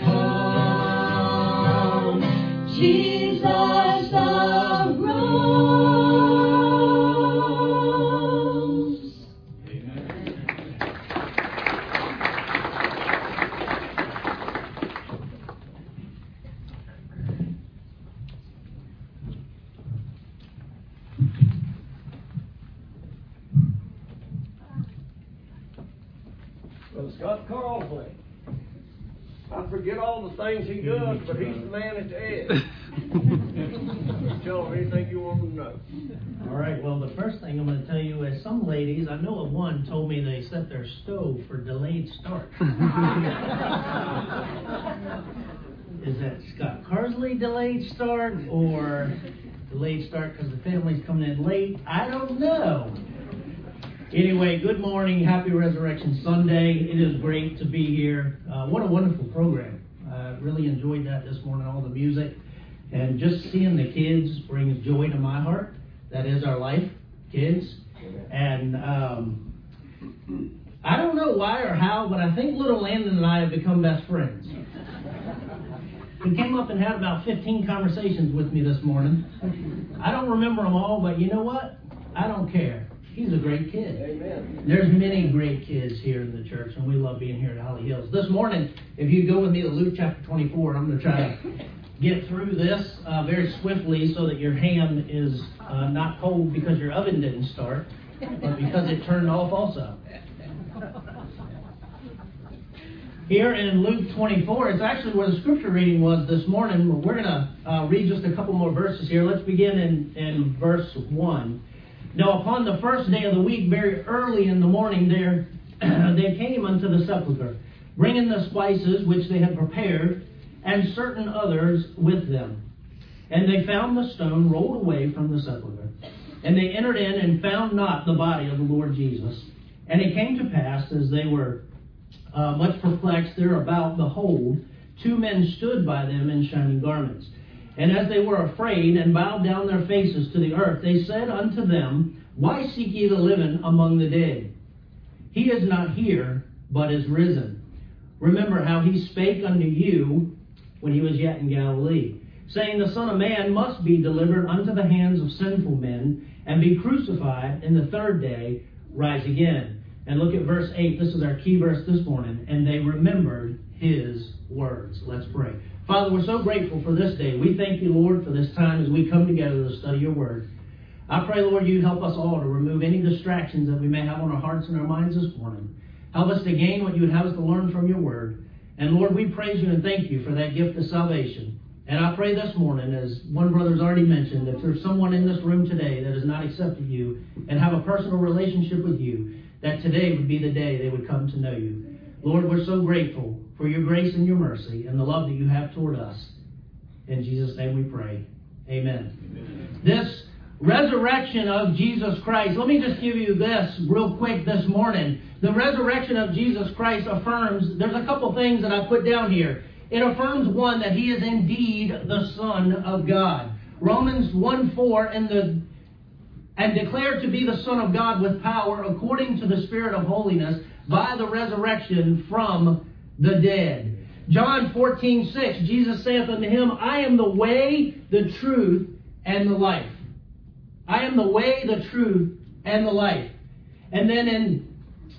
come. Jesus arose. Brother Scott Carl play. I forget all the things he does, but he's the man at the edge. Tell him anything you want him to know. All right, well, the first thing I'm going to tell you is some ladies, I know of one, told me they set their stove for delayed start. Is that Scott Carsley delayed start or delayed start because the family's coming in late? I don't know. Anyway, good morning. Happy Resurrection Sunday. It is great to be here. What a wonderful program. I really enjoyed that this morning, all the music. And just seeing the kids brings joy to my heart. That is our life, kids. And I don't know why or how, but I think little Landon and I have become best friends. He came up and had about 15 conversations with me this morning. I don't remember them all, but you know what? I don't care. He's a great kid. Amen. There's many great kids here in the church, and we love being here at Holly Hills. This morning, if you go with me to Luke chapter 24, I'm going to try to get through this very swiftly so that your hand is not cold because your oven didn't start, but because it turned off also. Here in Luke 24, it's actually where the scripture reading was this morning. We're going to read just a couple more verses here. Let's begin in verse 1. Now upon the first day of the week, very early in the morning, there they came unto the sepulchre, bringing the spices which they had prepared, and certain others with them. And they found the stone rolled away from the sepulchre. And they entered in and found not the body of the Lord Jesus. And it came to pass, as they were much perplexed thereabout, behold, 2 men stood by them in shining garments. And as they were afraid, and bowed down their faces to the earth, they said unto them, Why seek ye the living among the dead? He is not here, but is risen. Remember how he spake unto you when he was yet in Galilee, saying, The Son of Man must be delivered unto the hands of sinful men, and be crucified, and the third day rise again. And look at verse 8. This is our key verse this morning. And they remembered his words. Let's pray. Father, we're so grateful for this day. We thank you, Lord, for this time as we come together to study your word. I pray, Lord, you help us all to remove any distractions that we may have on our hearts and our minds this morning. Help us to gain what you would have us to learn from your word. And Lord, we praise you and thank you for that gift of salvation. And I pray this morning, as one brother's already mentioned, if there's someone in this room today that has not accepted you and have a personal relationship with you, that today would be the day they would come to know you. Lord, we're so grateful for your grace and your mercy and the love that you have toward us. In Jesus' name we pray. Amen. Amen. This resurrection of Jesus Christ, let me just give you this real quick this morning. The resurrection of Jesus Christ affirms, there's a couple things that I put down here. It affirms, one, that he is indeed the Son of God. Romans 1:4, and declared to be the Son of God with power according to the Spirit of holiness by the resurrection from the dead. John 14:6, Jesus saith unto him, I am the way, the truth, and the life. I am the way, the truth, and the life. And then in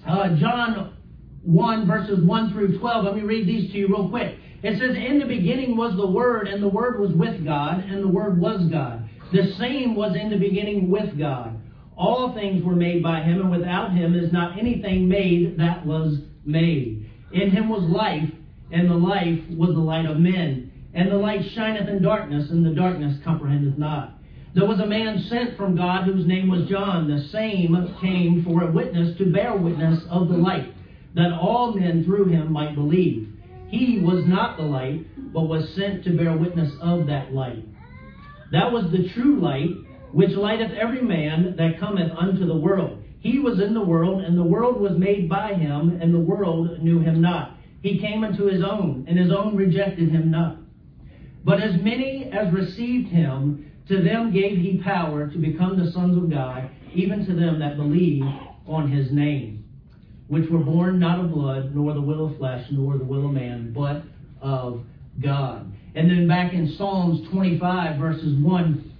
John 1, verses 1 through 12, let me read these to you real quick. It says, In the beginning was the Word, and the Word was with God, and the Word was God. The same was in the beginning with God. All things were made by him, and without him is not anything made that was made. In him was life, and the life was the light of men. And the light shineth in darkness, and the darkness comprehendeth not. There was a man sent from God whose name was John. The same came for a witness to bear witness of the light, that all men through him might believe. He was not the light, but was sent to bear witness of that light. That was the true light, which lighteth every man that cometh unto the world. He was in the world, and the world was made by him, and the world knew him not. He came unto his own, and his own rejected him not. But as many as received him, to them gave he power to become the sons of God, even to them that believe on his name, which were born not of blood, nor the will of flesh, nor the will of man, but of God. And then back in Psalms 25, verses 1,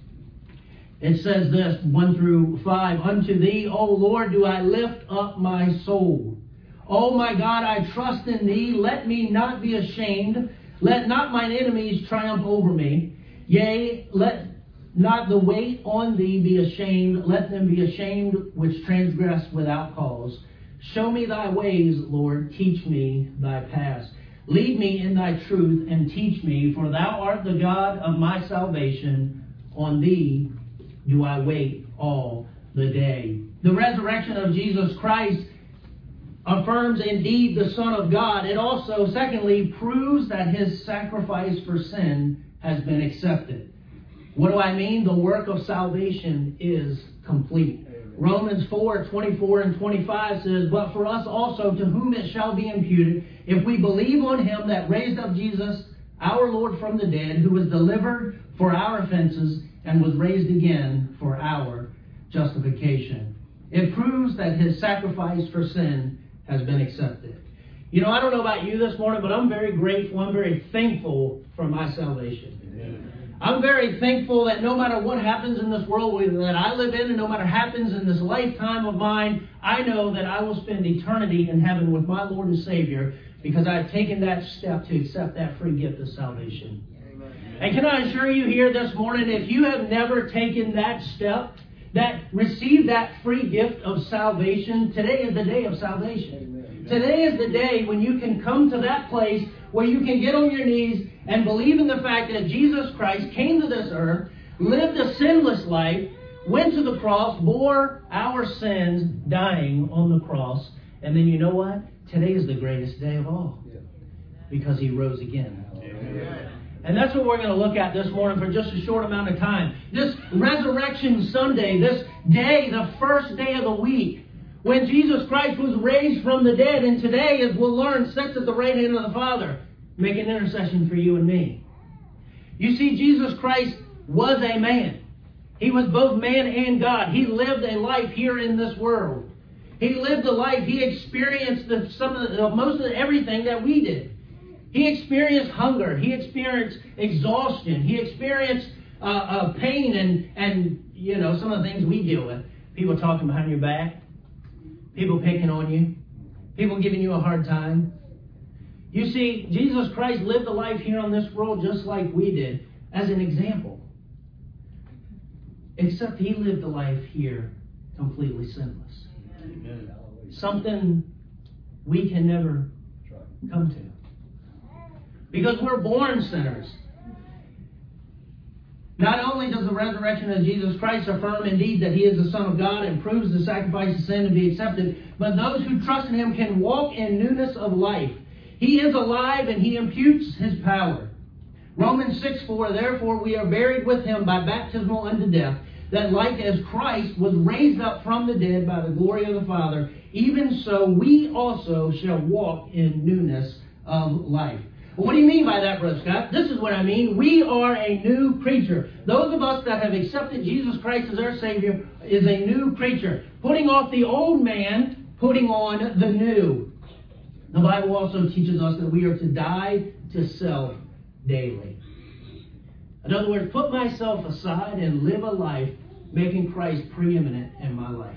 it says this, 1 through 5, Unto thee, O Lord, do I lift up my soul. O my God, I trust in thee. Let me not be ashamed. Let not mine enemies triumph over me. Yea, let not the weight on thee be ashamed. Let them be ashamed which transgress without cause. Show me thy ways, Lord. Teach me thy paths. Lead me in thy truth and teach me, for thou art the God of my salvation. On thee do I wait all the day. The resurrection of Jesus Christ affirms indeed the Son of God. It also, secondly, proves that his sacrifice for sin has been accepted. What do I mean? The work of salvation is complete. Romans 4:24 and 25 says, But for us also, to whom it shall be imputed, if we believe on him that raised up Jesus, our Lord, from the dead, who was delivered for our offenses and was raised again for our justification. It proves that his sacrifice for sin has been accepted. You know, I don't know about you this morning, but I'm very grateful, I'm very thankful for my salvation. Amen. I'm very thankful that no matter what happens in this world that I live in, and no matter what happens in this lifetime of mine, I know that I will spend eternity in heaven with my Lord and Savior, because I've taken that step to accept that free gift of salvation. Amen. And can I assure you here this morning, if you have never taken that step, that receive that free gift of salvation, today is the day of salvation. Amen. Today is the day when you can come to that place where you can get on your knees and believe in the fact that Jesus Christ came to this earth, lived a sinless life, went to the cross, bore our sins, dying on the cross. And then you know what? Today is the greatest day of all. Because He rose again. Amen. And that's what we're going to look at this morning for just a short amount of time. This Resurrection Sunday, this day, the first day of the week, when Jesus Christ was raised from the dead, and today, as we'll learn, sits at the right hand of the Father, making intercession for you and me. You see, Jesus Christ was a man. He was both man and God. He lived a life here in this world. He lived a life. He experienced most of everything that we did. He experienced hunger. He experienced exhaustion. He experienced pain and some of the things we deal with. People talking behind your back. People picking on you. People giving you a hard time. You see, Jesus Christ lived a life here on this world just like we did, as an example. Except He lived a life here completely sinless. Amen. Something we can never come to. Because we're born sinners. Not only does the resurrection of Jesus Christ affirm indeed that He is the Son of God and proves the sacrifice of sin to be accepted, but those who trust in Him can walk in newness of life. He is alive and He imputes His power. Romans 6:4, therefore we are buried with Him by baptismal unto death, that like as Christ was raised up from the dead by the glory of the Father, even so we also shall walk in newness of life. What do you mean by that, Brother Scott? This is what I mean. We are a new creature. Those of us that have accepted Jesus Christ as our Savior is a new creature. Putting off the old man, putting on the new. The Bible also teaches us that we are to die to self daily. In other words, put myself aside and live a life making Christ preeminent in my life.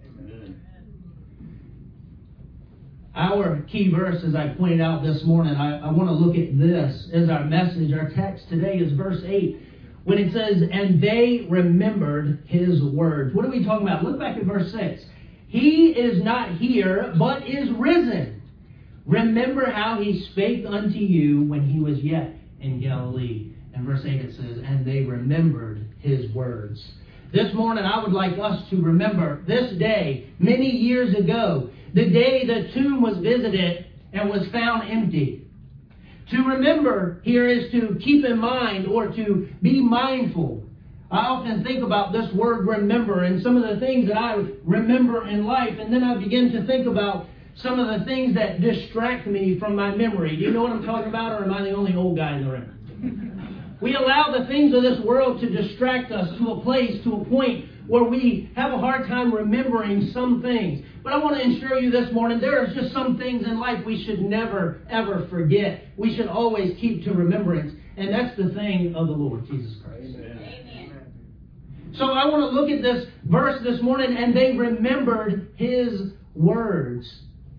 Our key verse, as I pointed out this morning, I want to look at this as our message. Our text today is verse 8, when it says, and they remembered His words. What are we talking about? Look back at verse 6. He is not here, but is risen. Remember how He spake unto you when He was yet in Galilee. And verse 8 it says, and they remembered His words. This morning I would like us to remember this day, many years ago, the day the tomb was visited and was found empty. To remember here is to keep in mind or to be mindful. I often think about this word remember and some of the things that I remember in life, and then I begin to think about some of the things that distract me from my memory. Do you know what I'm talking about, or am I the only old guy in the room? We allow the things of this world to distract us to a place, to a point where we have a hard time remembering some things. But I want to assure you this morning, there are just some things in life we should never, ever forget. We should always keep to remembrance. And that's the thing of the Lord Jesus Christ. Amen. So I want to look at this verse this morning, and they remembered His words.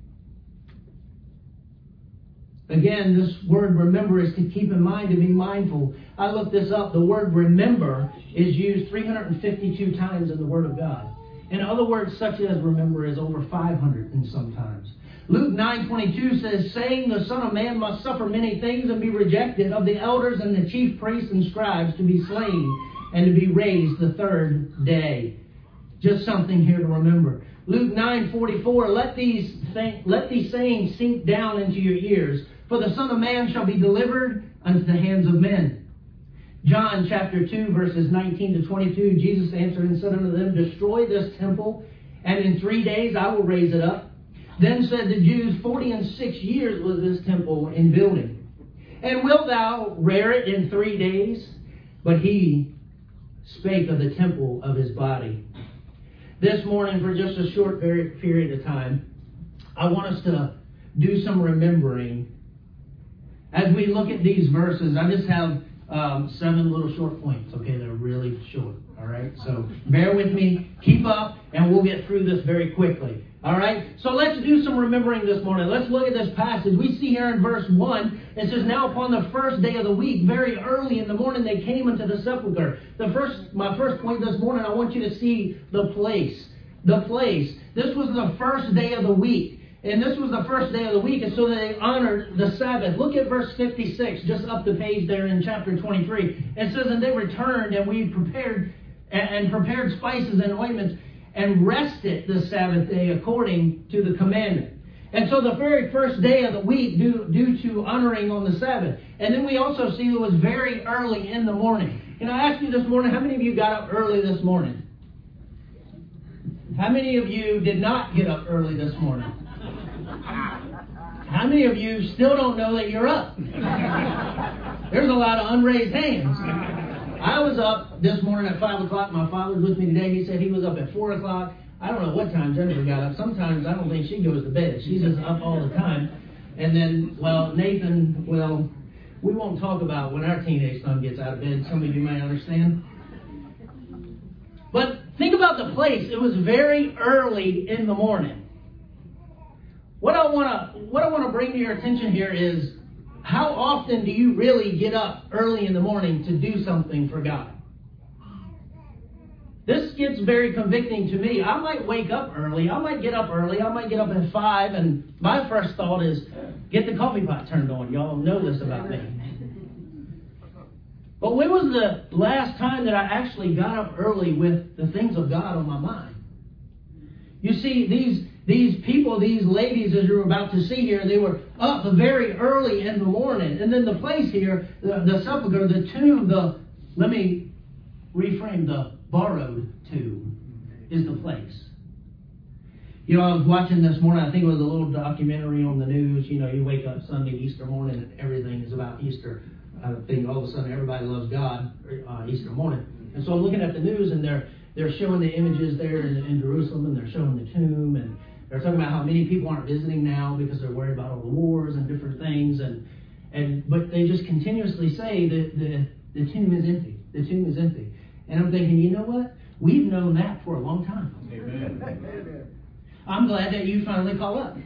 Again, this word remember is to keep in mind, to be mindful. I looked this up. The word remember is used 352 times in the Word of God. In other words, such as remember is over 500 and sometimes. Luke 9:22 says, saying, the Son of Man must suffer many things and be rejected of the elders and the chief priests and scribes, to be slain and to be raised the third day. Just something here to remember. Luke 9:44, let these sayings sink down into your ears, for the Son of Man shall be delivered unto the hands of men. John chapter 2, verses 19 to 22, Jesus answered and said unto them, destroy this temple, and in 3 days I will raise it up. Then said the Jews, 46 years was this temple in building. And wilt thou rear it in 3 days? But He spake of the temple of His body. This morning, for just a short period of time, I want us to do some remembering. As we look at these verses, I just have 7 little short points, okay? They're really short, all right? So bear with me, keep up, and we'll get through this very quickly, all right? So let's do some remembering this morning. Let's look at this passage. We see here in verse 1, it says, now upon the first day of the week, very early in the morning, they came into the sepulchre. My first point this morning, I want you to see the place. The place. This was the first day of the week. And this was the first day of the week, and so they honored the Sabbath. Look at verse 56, just up the page there in chapter 23. It says, and they returned, and we prepared and prepared spices and ointments and rested the Sabbath day according to the commandment. And so the very first day of the week due to honoring on the Sabbath. And then we also see it was very early in the morning. And I asked you this morning, how many of you got up early this morning? How many of you did not get up early this morning? How many of you still don't know that you're up? There's a lot of unraised hands. I was up this morning at 5 o'clock. My father's with me today. He said he was up at 4 o'clock. I don't know what time Jennifer got up. Sometimes I don't think she goes to bed. She's just up all the time. And then, Nathan, we won't talk about when our teenage son gets out of bed. Some of you may understand. But think about the place. It was very early in the morning. What I want to bring to your attention here is, how often do you really get up early in the morning to do something for God? This gets very convicting to me. I might wake up early. I might get up early. I might get up at 5, and my first thought is, get the coffee pot turned on. Y'all know this about me. But when was the last time that I actually got up early with the things of God on my mind? You see, these people, these ladies, as you're about to see here, they were up very early in the morning. And then the place here, the sepulcher, the tomb, let me reframe, the borrowed tomb is the place. You know, I was watching this morning, I think it was a little documentary on the news. You know, you wake up Sunday, Easter morning, and everything is about Easter. I think all of a sudden everybody loves God Easter morning. And so I'm looking at the news, and they're showing the images there in Jerusalem, and they're showing the tomb, and they're talking about how many people aren't visiting now because they're worried about all the wars and different things. But they just continuously say that the tomb is empty. The tomb is empty. And I'm thinking, you know what? We've known that for a long time. Amen. I'm glad that you finally call up.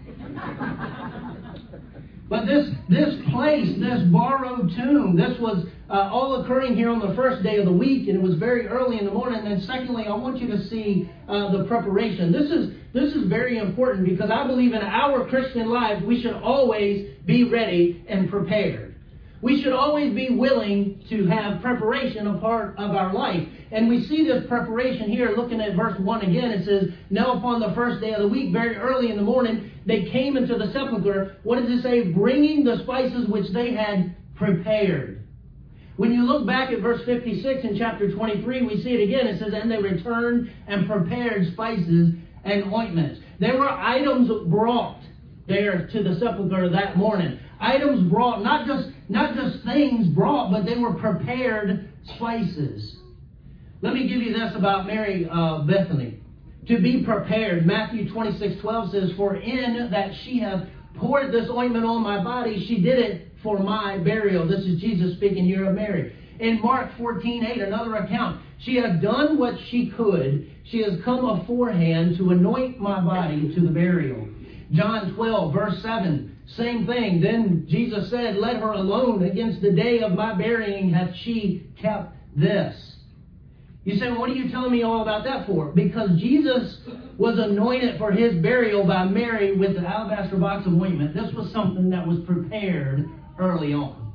But this place, this borrowed tomb, this was all occurring here on the first day of the week, and it was very early in the morning. And then secondly, I want you to see the preparation. This is very important, because I believe in our Christian life we should always be ready and prepared. We should always be willing to have preparation a part of our life. And we see this preparation here, looking at verse 1 again. It says, now upon the first day of the week, very early in the morning, they came into the sepulchre. What does it say? Bringing the spices which they had prepared. When you look back at verse 56 in chapter 23, we see it again. It says, and they returned and prepared spices and ointments. There were items brought there to the sepulchre that morning. Items brought, not just things brought, but they were prepared spices. Let me give you this about Mary Bethany. To be prepared, Matthew 26:12 says, for in that she hath poured this ointment on my body, she did it for my burial. This is Jesus speaking here of Mary. In Mark 14:8, another account, she had done what she could. She has come aforehand to anoint my body to the burial. John 12, verse 7, same thing. Then Jesus said, let her alone. Against the day of my burying hath she kept this. You say, well, what are you telling me all about that for? Because Jesus was anointed for his burial by Mary with the alabaster box of ointment. This was something that was prepared early on.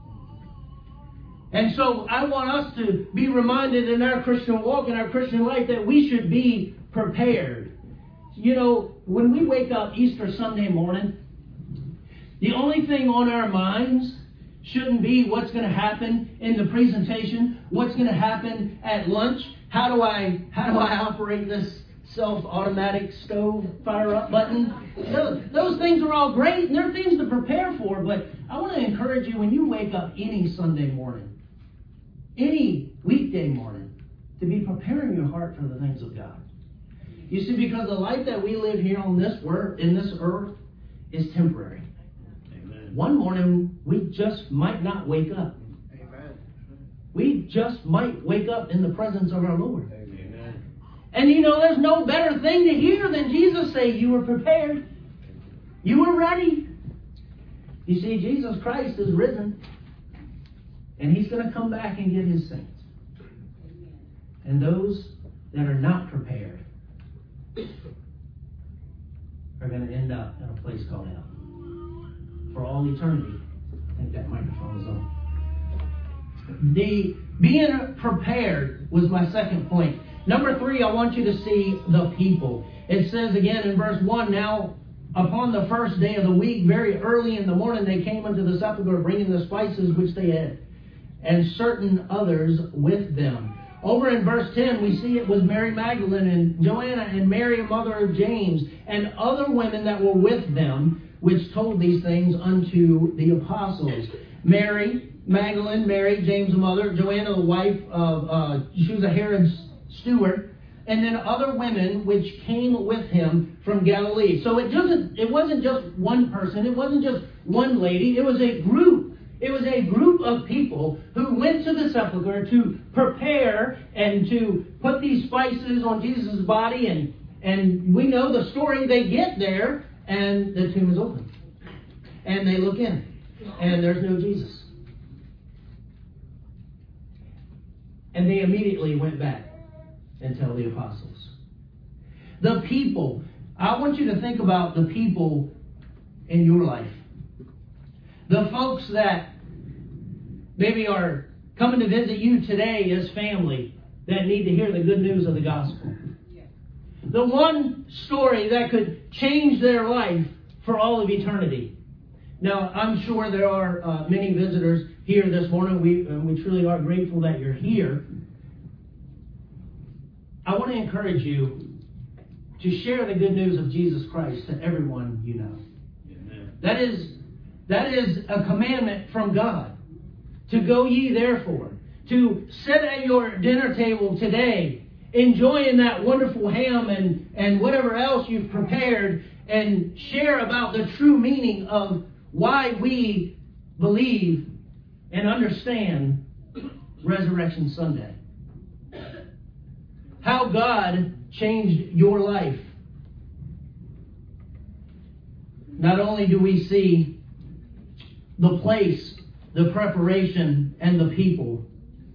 And so I want us to be reminded in our Christian walk, in our Christian life, that we should be prepared. You know, when we wake up Easter Sunday morning, the only thing on our minds shouldn't be what's going to happen in the presentation, what's going to happen at lunch, how do I operate this self-automatic stove fire-up button. Those things are all great, and they're things to prepare for, but I want to encourage you, when you wake up any Sunday morning, any weekday morning, to be preparing your heart for the things of God. You see, because the life that we live here on this earth is temporary. Amen. One morning, we just might not wake up. Amen. We just might wake up in the presence of our Lord. Amen. And you know, there's no better thing to hear than Jesus say, you were prepared. You were ready. You see, Jesus Christ is risen. And he's going to come back and get his saints. And those that are not prepared are going to end up in a place called hell for all eternity. I think that microphone is on. The being prepared was my second point. Number 3, I want you to see the people. It says again in verse 1, now upon the first day of the week, very early in the morning, they came unto the sepulchre, bringing the spices which they had, and certain others with them. Over in verse 10, we see it was Mary Magdalene and Joanna and Mary, mother of James, and other women that were with them, which told these things unto the apostles. Mary Magdalene, Mary, James' mother, Joanna, the wife of, she was a Herod's steward, and then other women which came with him from Galilee. So it wasn't just one person, it wasn't just one lady, it was a group. It was a group of people who went to the sepulchre to prepare and to put these spices on Jesus' body. And we know the story. They get there and the tomb is open. And they look in and there's no Jesus. And they immediately went back and tell the apostles. The people. I want you to think about the people in your life. The folks that maybe are coming to visit you today as family that need to hear the good news of the gospel. The one story that could change their life for all of eternity. Now, I'm sure there are many visitors here this morning. We truly are grateful that you're here. I want to encourage you to share the good news of Jesus Christ to everyone you know. Amen. That is a commandment from God. To go ye therefore. To sit at your dinner table today, enjoying that wonderful ham and whatever else you've prepared, and share about the true meaning of why we believe and understand Resurrection Sunday. How God changed your life. Not only do we see the place, the preparation, and the people,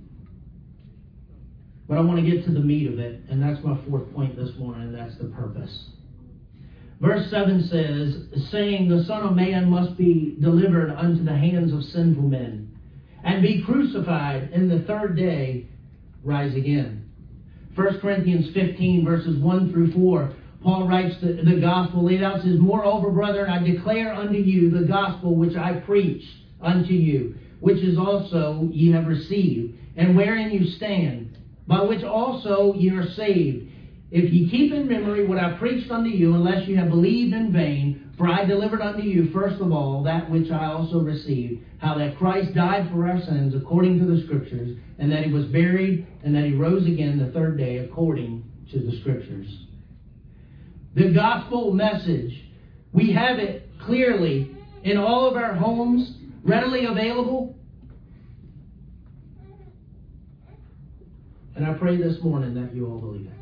but I want to get to the meat of it, and that's my 4th point this morning, and that's the purpose. Verse 7 says, saying, the Son of Man must be delivered unto the hands of sinful men, and be crucified, and the 3rd day rise again. 1 Corinthians 15, verses 1 through 4, Paul writes the gospel laid out, says, moreover, brethren, I declare unto you the gospel which I preached unto you, which is also ye have received, and wherein you stand, by which also ye are saved, if ye keep in memory what I preached unto you, unless you have believed in vain. For I delivered unto you first of all that which I also received, how that Christ died for our sins according to the Scriptures, and that he was buried, and that he rose again the 3rd day according to the Scriptures. The gospel message, we have it clearly in all of our homes, readily available. And I pray this morning that you all believe it.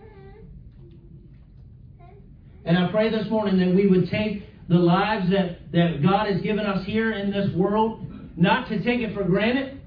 And I pray this morning that we would take the lives that God has given us here in this world, not to take it for granted,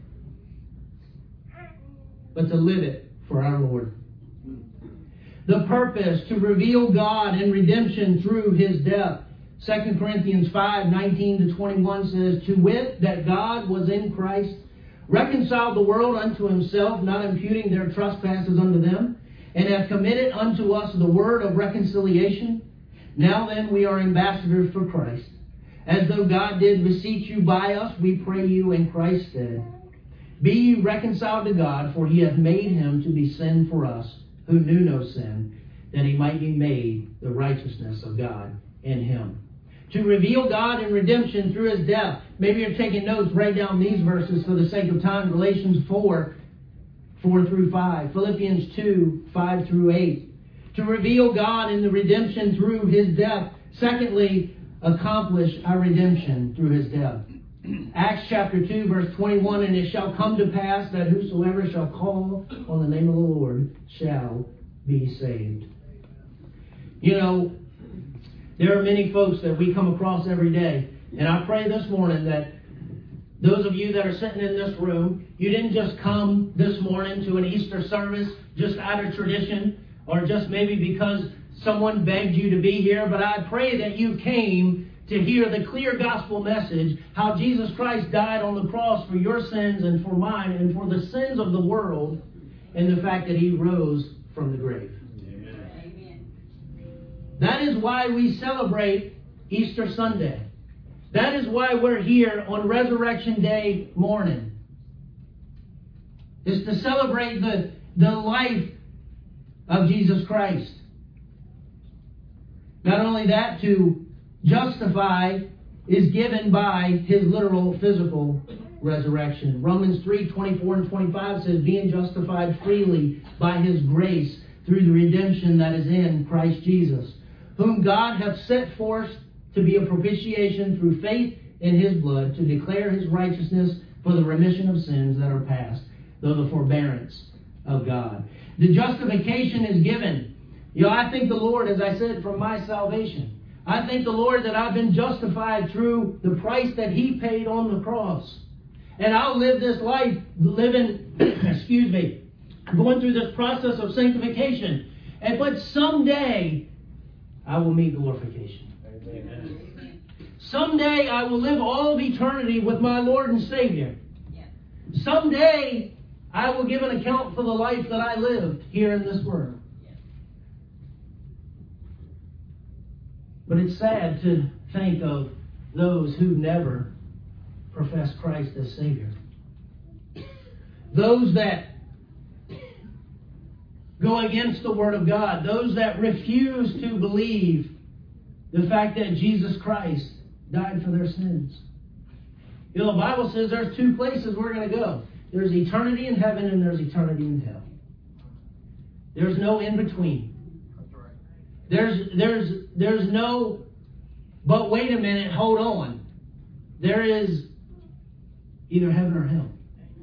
but to live it for our Lord. The purpose to reveal God and redemption through his death. 2 Corinthians 5:19-21 says, to wit, that God was in Christ, reconciled the world unto himself, not imputing their trespasses unto them, and hath committed unto us the word of reconciliation. Now then we are ambassadors for Christ. As though God did beseech you by us, we pray you in Christ's stead. Be ye reconciled to God, for he hath made him to be sin for us, who knew no sin, that he might be made the righteousness of God in him. To reveal God in redemption through his death. Maybe you're taking notes, write down these verses for the sake of time. Galatians 4:4-5. Philippians 2:5-8. To reveal God in the redemption through his death. Secondly, accomplish our redemption through his death. Acts chapter 2, verse 21, and it shall come to pass that whosoever shall call on the name of the Lord shall be saved. You know, there are many folks that we come across every day, and I pray this morning that those of you that are sitting in this room, you didn't just come this morning to an Easter service just out of tradition, or just maybe because someone begged you to be here, but I pray that you came to hear the clear gospel message, how Jesus Christ died on the cross for your sins and for mine and for the sins of the world, and the fact that he rose from the grave. That is why we celebrate Easter Sunday. That is why we're here on Resurrection Day morning. It's to celebrate the life of Jesus Christ. Not only that, to justify is given by His literal physical resurrection. Romans 3:24 and 25 says, being justified freely by His grace through the redemption that is in Christ Jesus, whom God hath set forth to be a propitiation through faith in His blood, to declare His righteousness for the remission of sins that are past, though the forbearance of God. The justification is given. I thank the Lord, as I said, for my salvation. I thank the Lord that I've been justified through the price that He paid on the cross. And I'll live this life living, going through this process of sanctification. But someday I will meet glorification. Amen. Someday I will live all of eternity with my Lord and Savior. Someday I will give an account for the life that I lived here in this world. But it's sad to think of those who never profess Christ as Savior. Those that go against the Word of God. Those that refuse to believe the fact that Jesus Christ died for their sins. The Bible says there's two places we're going to go. There's eternity in heaven and there's eternity in hell. There's no in between. There's no, but wait a minute, hold on. There is either heaven or hell.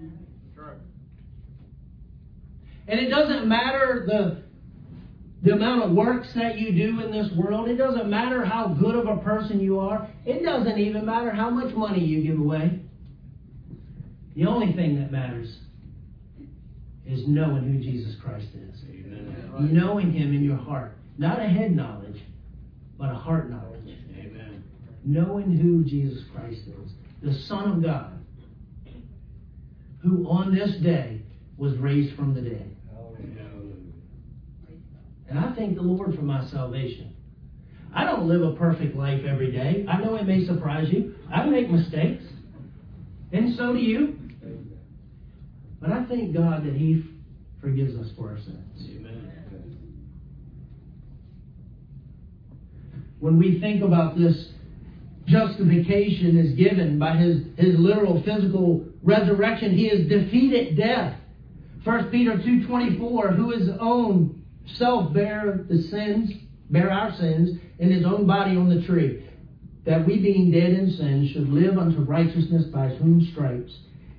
And it doesn't matter the amount of works that you do in this world. It doesn't matter how good of a person you are. It doesn't even matter how much money you give away. The only thing that matters is knowing who Jesus Christ is. Amen. Knowing Him in your heart. Not a head knowledge, but a heart knowledge. Amen. Knowing who Jesus Christ is. The Son of God, who on this day was raised from the dead. And I thank the Lord for my salvation. I don't live a perfect life every day. I know it may surprise you. I make mistakes. And so do you. But I thank God that He forgives us for our sins. Amen. When we think about this, justification is given by His literal physical resurrection. He has defeated death. 1 Peter 2:24, who His own self bear our sins in His own body on the tree, that we being dead in sin should live unto righteousness, by whom stripes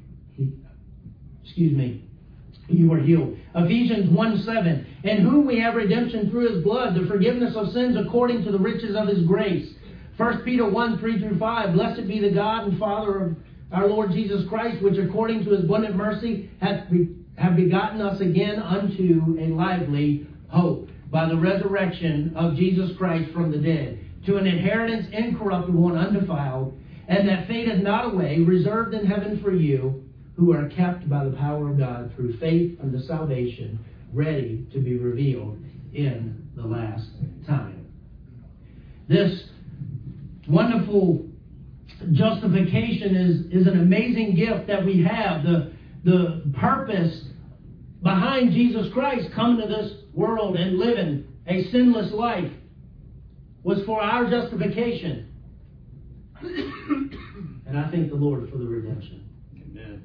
you were healed. Ephesians 1:7, in whom we have redemption through His blood, the forgiveness of sins according to the riches of His grace. 1 Peter 1:3-5, blessed be the God and Father of our Lord Jesus Christ, which according to His abundant mercy have begotten us again unto a lively hope, by the resurrection of Jesus Christ from the dead, to an inheritance incorruptible and undefiled, and that fadeth not away, reserved in heaven for you, who are kept by the power of God through faith unto salvation, ready to be revealed in the last time. This wonderful justification is an amazing gift that we have. The purpose behind Jesus Christ coming to this world and living a sinless life was for our justification. And I thank the Lord for the redemption. Amen.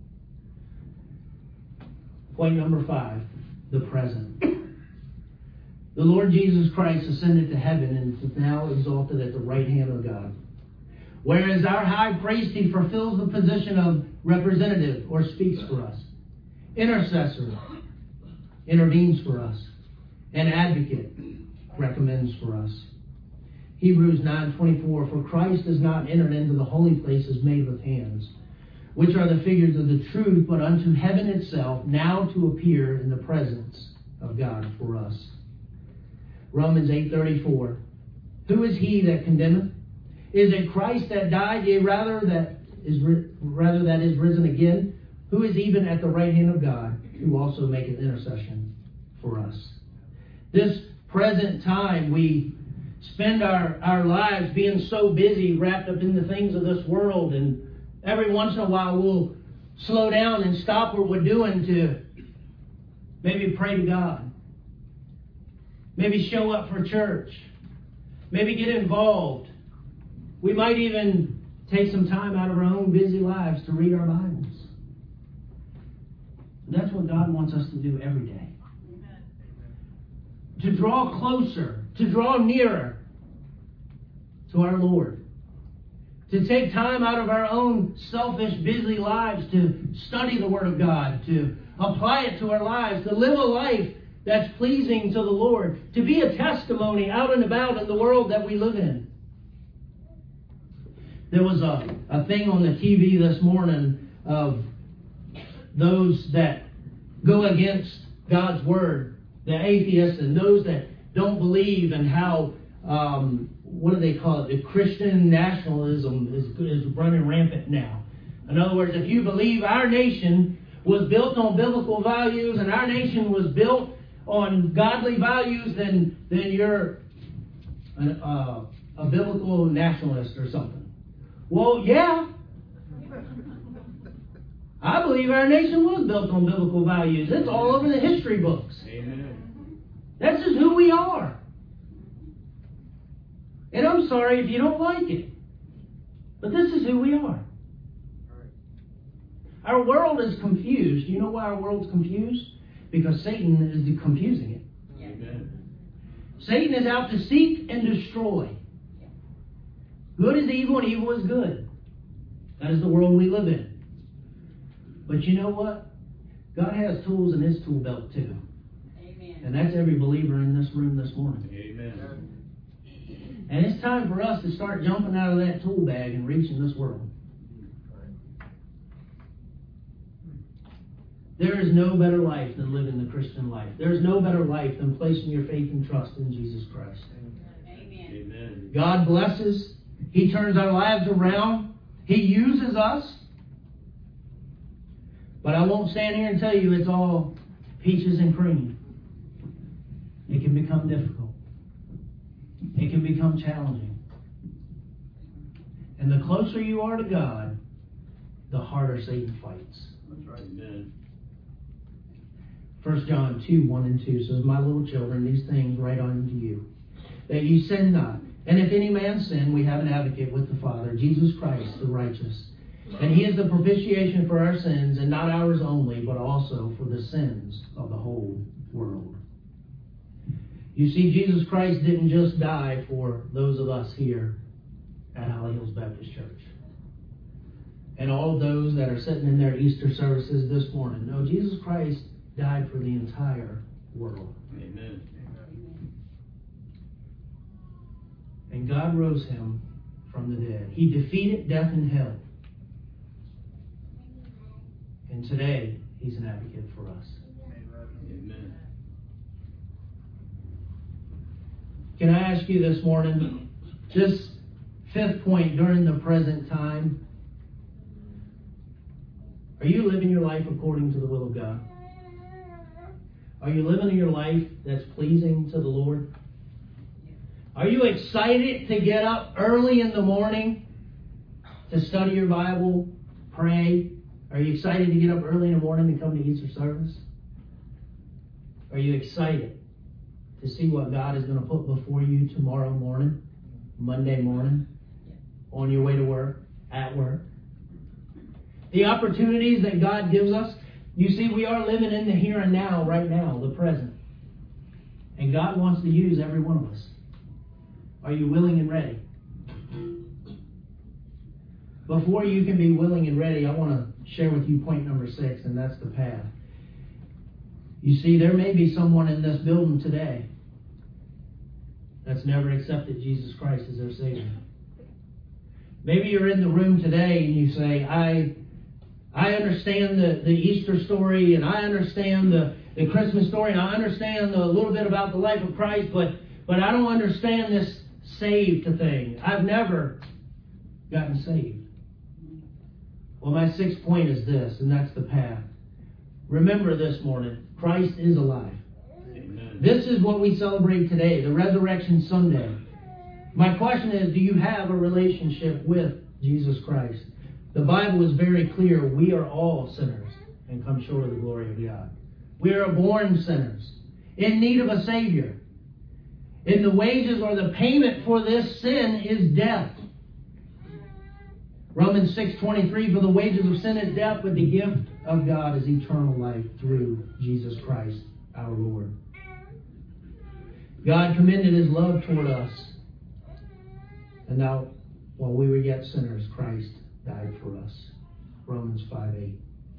Point number 5, the present. The Lord Jesus Christ ascended to heaven and is now exalted at the right hand of God. Whereas our high priest, He fulfills the position of representative, or speaks for us, intercessor, intervenes for us, and advocate, recommends for us. Hebrews 9:24, for Christ has not entered into the holy places made with hands, which are the figures of the truth, but unto heaven itself, now to appear in the presence of God for us. Romans 8:34, who is he that condemneth? Is it Christ that died, yea, rather that is risen again, who is even at the right hand of God, who also maketh intercession for us? this present time, we spend our lives being so busy, wrapped up in the things of this world, and every once in a while we'll slow down and stop what we're doing to maybe pray to God, maybe show up for church, maybe get involved. We might even take some time out of our own busy lives to read our Bibles. That's what God wants us to do every day. To draw closer, to draw nearer to our Lord. To take time out of our own selfish, busy lives to study the Word of God, to apply it to our lives, to live a life that's pleasing to the Lord, to be a testimony out and about in the world that we live in. There was a thing on the TV this morning of those that go against God's Word, the atheists and those that don't believe, and how, what do they call it, the Christian nationalism is running rampant now. In other words, if you believe our nation was built on biblical values and our nation was built on godly values, then you're a biblical nationalist or something. Well, yeah. I believe our nation was built on biblical values. It's all over the history books. Amen. That's just who we are. And I'm sorry if you don't like it. But this is who we are. Our world is confused. You know why our world's confused? Because Satan is confusing it. Amen. Satan is out to seek and destroy. Good is evil and evil is good. That is the world we live in. But you know what? God has tools in His tool belt too. Amen. And that's every believer in this room this morning. Amen. And it's time for us to start jumping out of that tool bag and reaching this world. There is no better life than living the Christian life. There is no better life than placing your faith and trust in Jesus Christ. Amen. Amen. God blesses. He turns our lives around. He uses us. But I won't stand here and tell you it's all peaches and cream. It can become difficult. It can become challenging. And the closer you are to God, the harder Satan fights. That's right. Amen. 1 John 2, 1 and 2 says, My little children, these things write unto you, that you sin not. And if any man sin, we have an advocate with the Father, Jesus Christ, the righteous. And He is the propitiation for our sins, and not ours only, but also for the sins of the whole world. You see, Jesus Christ didn't just die for those of us here at Holly Hills Baptist Church. And all of those that are sitting in their Easter services this morning. No, Jesus Christ died for the entire world. Amen. And God rose Him from the dead. He defeated death and hell. And today, He's an advocate for us. Amen. Can I ask you this morning, this fifth point during the present time, are you living your life according to the will of God? Are you living your life that's pleasing to the Lord? Are you excited to get up early in the morning to study your Bible, pray? Are you excited to get up early in the morning to come to Easter service? Are you excited to see what God is going to put before you tomorrow morning, Monday morning, on your way to work, at work? The opportunities that God gives us. You see, we are living in the here and now, right now, the present. And God wants to use every one of us. Are you willing and ready? Before you can be willing and ready, I want to share with you point number 6, and that's the path. You see, there may be someone in this building today that's never accepted Jesus Christ as their Savior. Maybe you're in the room today and you say, I understand the Easter story, and I understand the Christmas story, and I understand a little bit about the life of Christ, but I don't understand this saved thing. I've never gotten saved. Well, my 6th point is this, and that's the path. Remember this morning, Christ is alive. Amen. This is what we celebrate today, the Resurrection Sunday. My question is, do you have a relationship with Jesus Christ? The Bible is very clear. We are all sinners and come short of the glory of God. We are born sinners in need of a Savior. And the wages or the payment for this sin is death. Romans 6:23, for the wages of sin is death, but the gift of God is eternal life through Jesus Christ our Lord. God commended His love toward us. And now, while we were yet sinners, Christ died for us. Romans 5:8.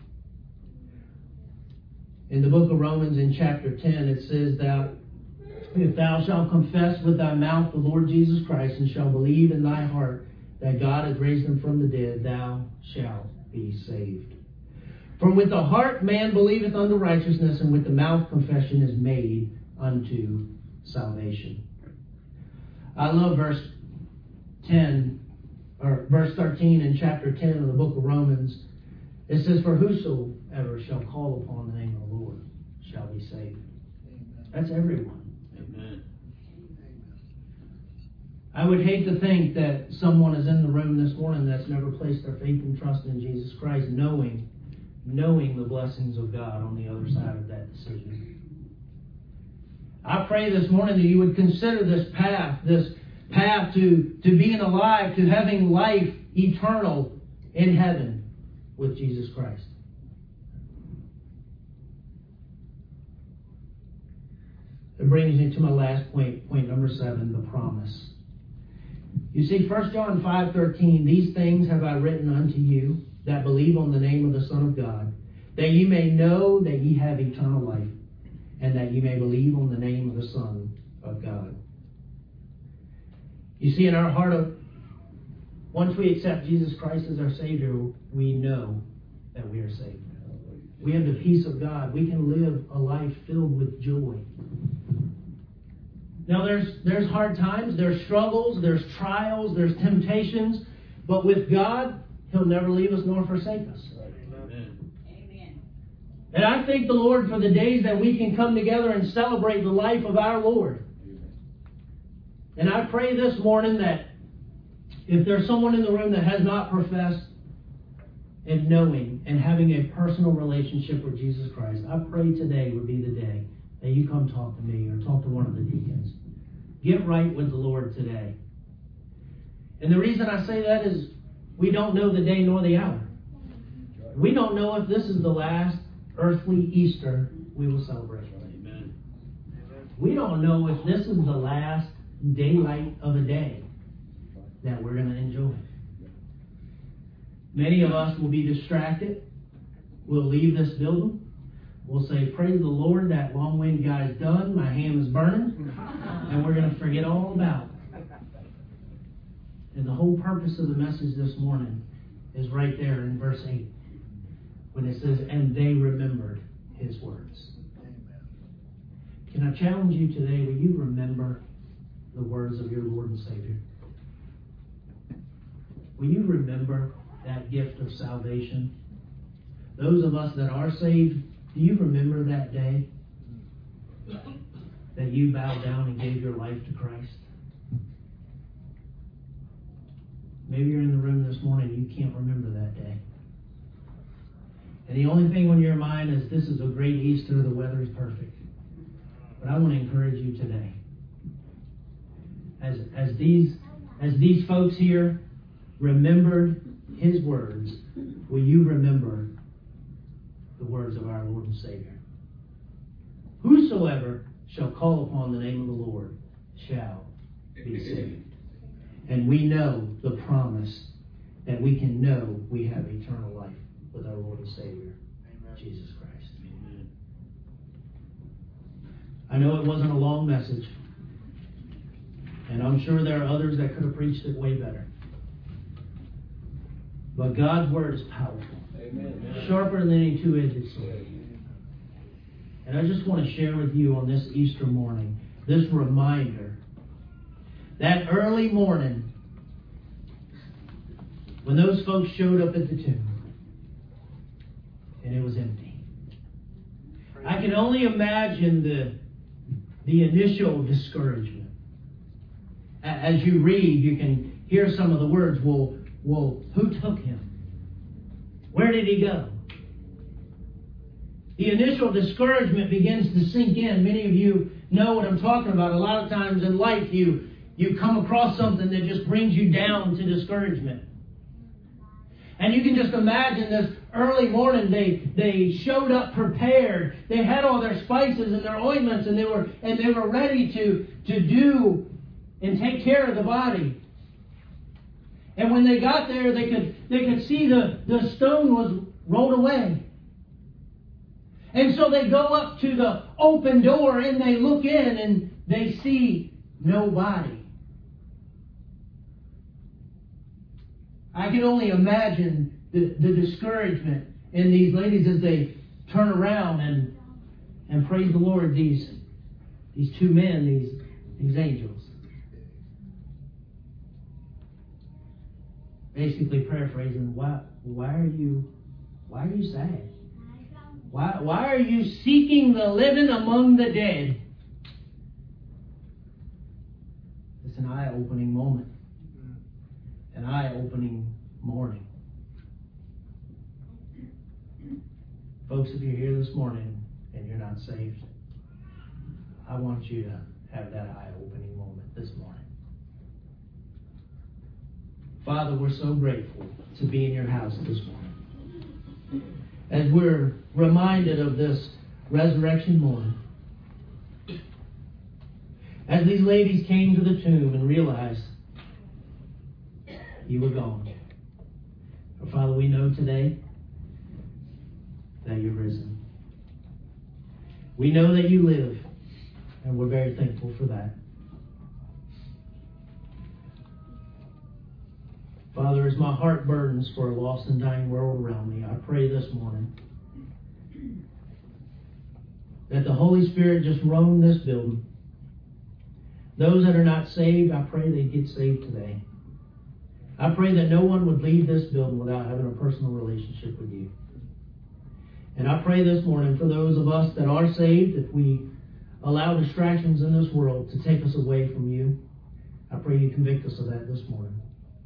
In the book of Romans, in chapter 10, it says that if thou shalt confess with thy mouth the Lord Jesus Christ, and shalt believe in thy heart that God hath raised him from the dead, thou shalt be saved. For with the heart man believeth unto righteousness, and with the mouth confession is made unto salvation. I love verse 13 in chapter 10 of the book of Romans. It says, for whosoever shall call upon the name of the Lord shall be saved. That's everyone. Amen. I would hate to think that someone is in the room this morning that's never placed their faith and trust in Jesus Christ, knowing the blessings of God on the other side of that decision. I pray this morning that you would consider this path to being alive, to having life eternal in heaven with Jesus Christ. It brings me to my last point number 7, the promise. You see, 1 John 5:13, these things have I written unto you that believe on the name of the Son of God, that ye may know that ye have eternal life, and that ye may believe on the name of the Son of God. You see, in our heart, once we accept Jesus Christ as our Savior, we know that we are saved. We have the peace of God. We can live a life filled with joy. Now, there's hard times, there's struggles, there's trials, there's temptations, but with God, He'll never leave us nor forsake us. Amen. And I thank the Lord for the days that we can come together and celebrate the life of our Lord. And I pray this morning that if there's someone in the room that has not professed and knowing and having a personal relationship with Jesus Christ, I pray today would be the day that you come talk to me or talk to one of the deacons. Get right with the Lord today. And the reason I say that is we don't know the day nor the hour. We don't know if this is the last earthly Easter we will celebrate. Amen. We don't know if this is the last daylight of a day that we're going to enjoy. Many of us will be distracted. We'll leave this building. We'll say, praise the Lord, that long-winded guy's done. My hand is burning. And we're going to forget all about it. And the whole purpose of the message this morning is right there in verse 8. When it says, and they remembered his words. Can I challenge you today, will you remember the words of your Lord and Savior? Will you remember that gift of salvation? Those of us that are saved, do you remember that day that you bowed down and gave your life to Christ? Maybe you're in the room this morning and you can't remember that day. And the only thing on your mind is this is a great Easter, the weather is perfect. But I want to encourage you today. As these folks here remembered his words, will you remember the words of our Lord and Savior? Whosoever shall call upon the name of the Lord shall be saved. And we know the promise that we can know we have eternal life with our Lord and Savior, Jesus Christ. Amen. I know it wasn't a long message, and I'm sure there are others that could have preached it way better. But God's Word is powerful. Amen. Sharper than any two-edged sword. And I just want to share with you on this Easter morning, this reminder, that early morning, when those folks showed up at the tomb, and it was empty. I can only imagine the initial discouragement. As you read, you can hear some of the words, well, who took him? Where did he go? The initial discouragement begins to sink in. Many of you know what I'm talking about. A lot of times in life you come across something that just brings you down to discouragement. And you can just imagine this early morning, they showed up prepared. They had all their spices and their ointments, and they were ready to do and take care of the body. And when they got there, they could see the stone was rolled away. And so they go up to the open door and they look in and they see nobody. I can only imagine the discouragement in these ladies as they turn around and praise the Lord, these two men, these angels. Basically paraphrasing, why are you sad? Why are you seeking the living among the dead? It's an eye-opening moment. An eye-opening morning. Folks, if you're here this morning and you're not saved, I want you to have that eye-opening moment this morning. Father, we're so grateful to be in your house this morning. As we're reminded of this resurrection morning, as these ladies came to the tomb and realized you were gone. But Father, we know today that you're risen. We know that you live, and we're very thankful for that. Father, as my heart burdens for a lost and dying world around me, I pray this morning that the Holy Spirit just roam this building. Those that are not saved, I pray they get saved today. I pray that no one would leave this building without having a personal relationship with you. And I pray this morning for those of us that are saved, if we allow distractions in this world to take us away from you, I pray you convict us of that this morning.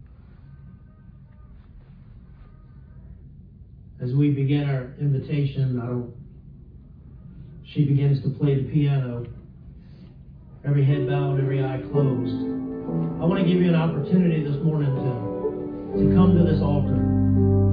As we begin our invitation, she begins to play the piano, every head bowed, every eye closed. I want to give you an opportunity this morning to come to this altar.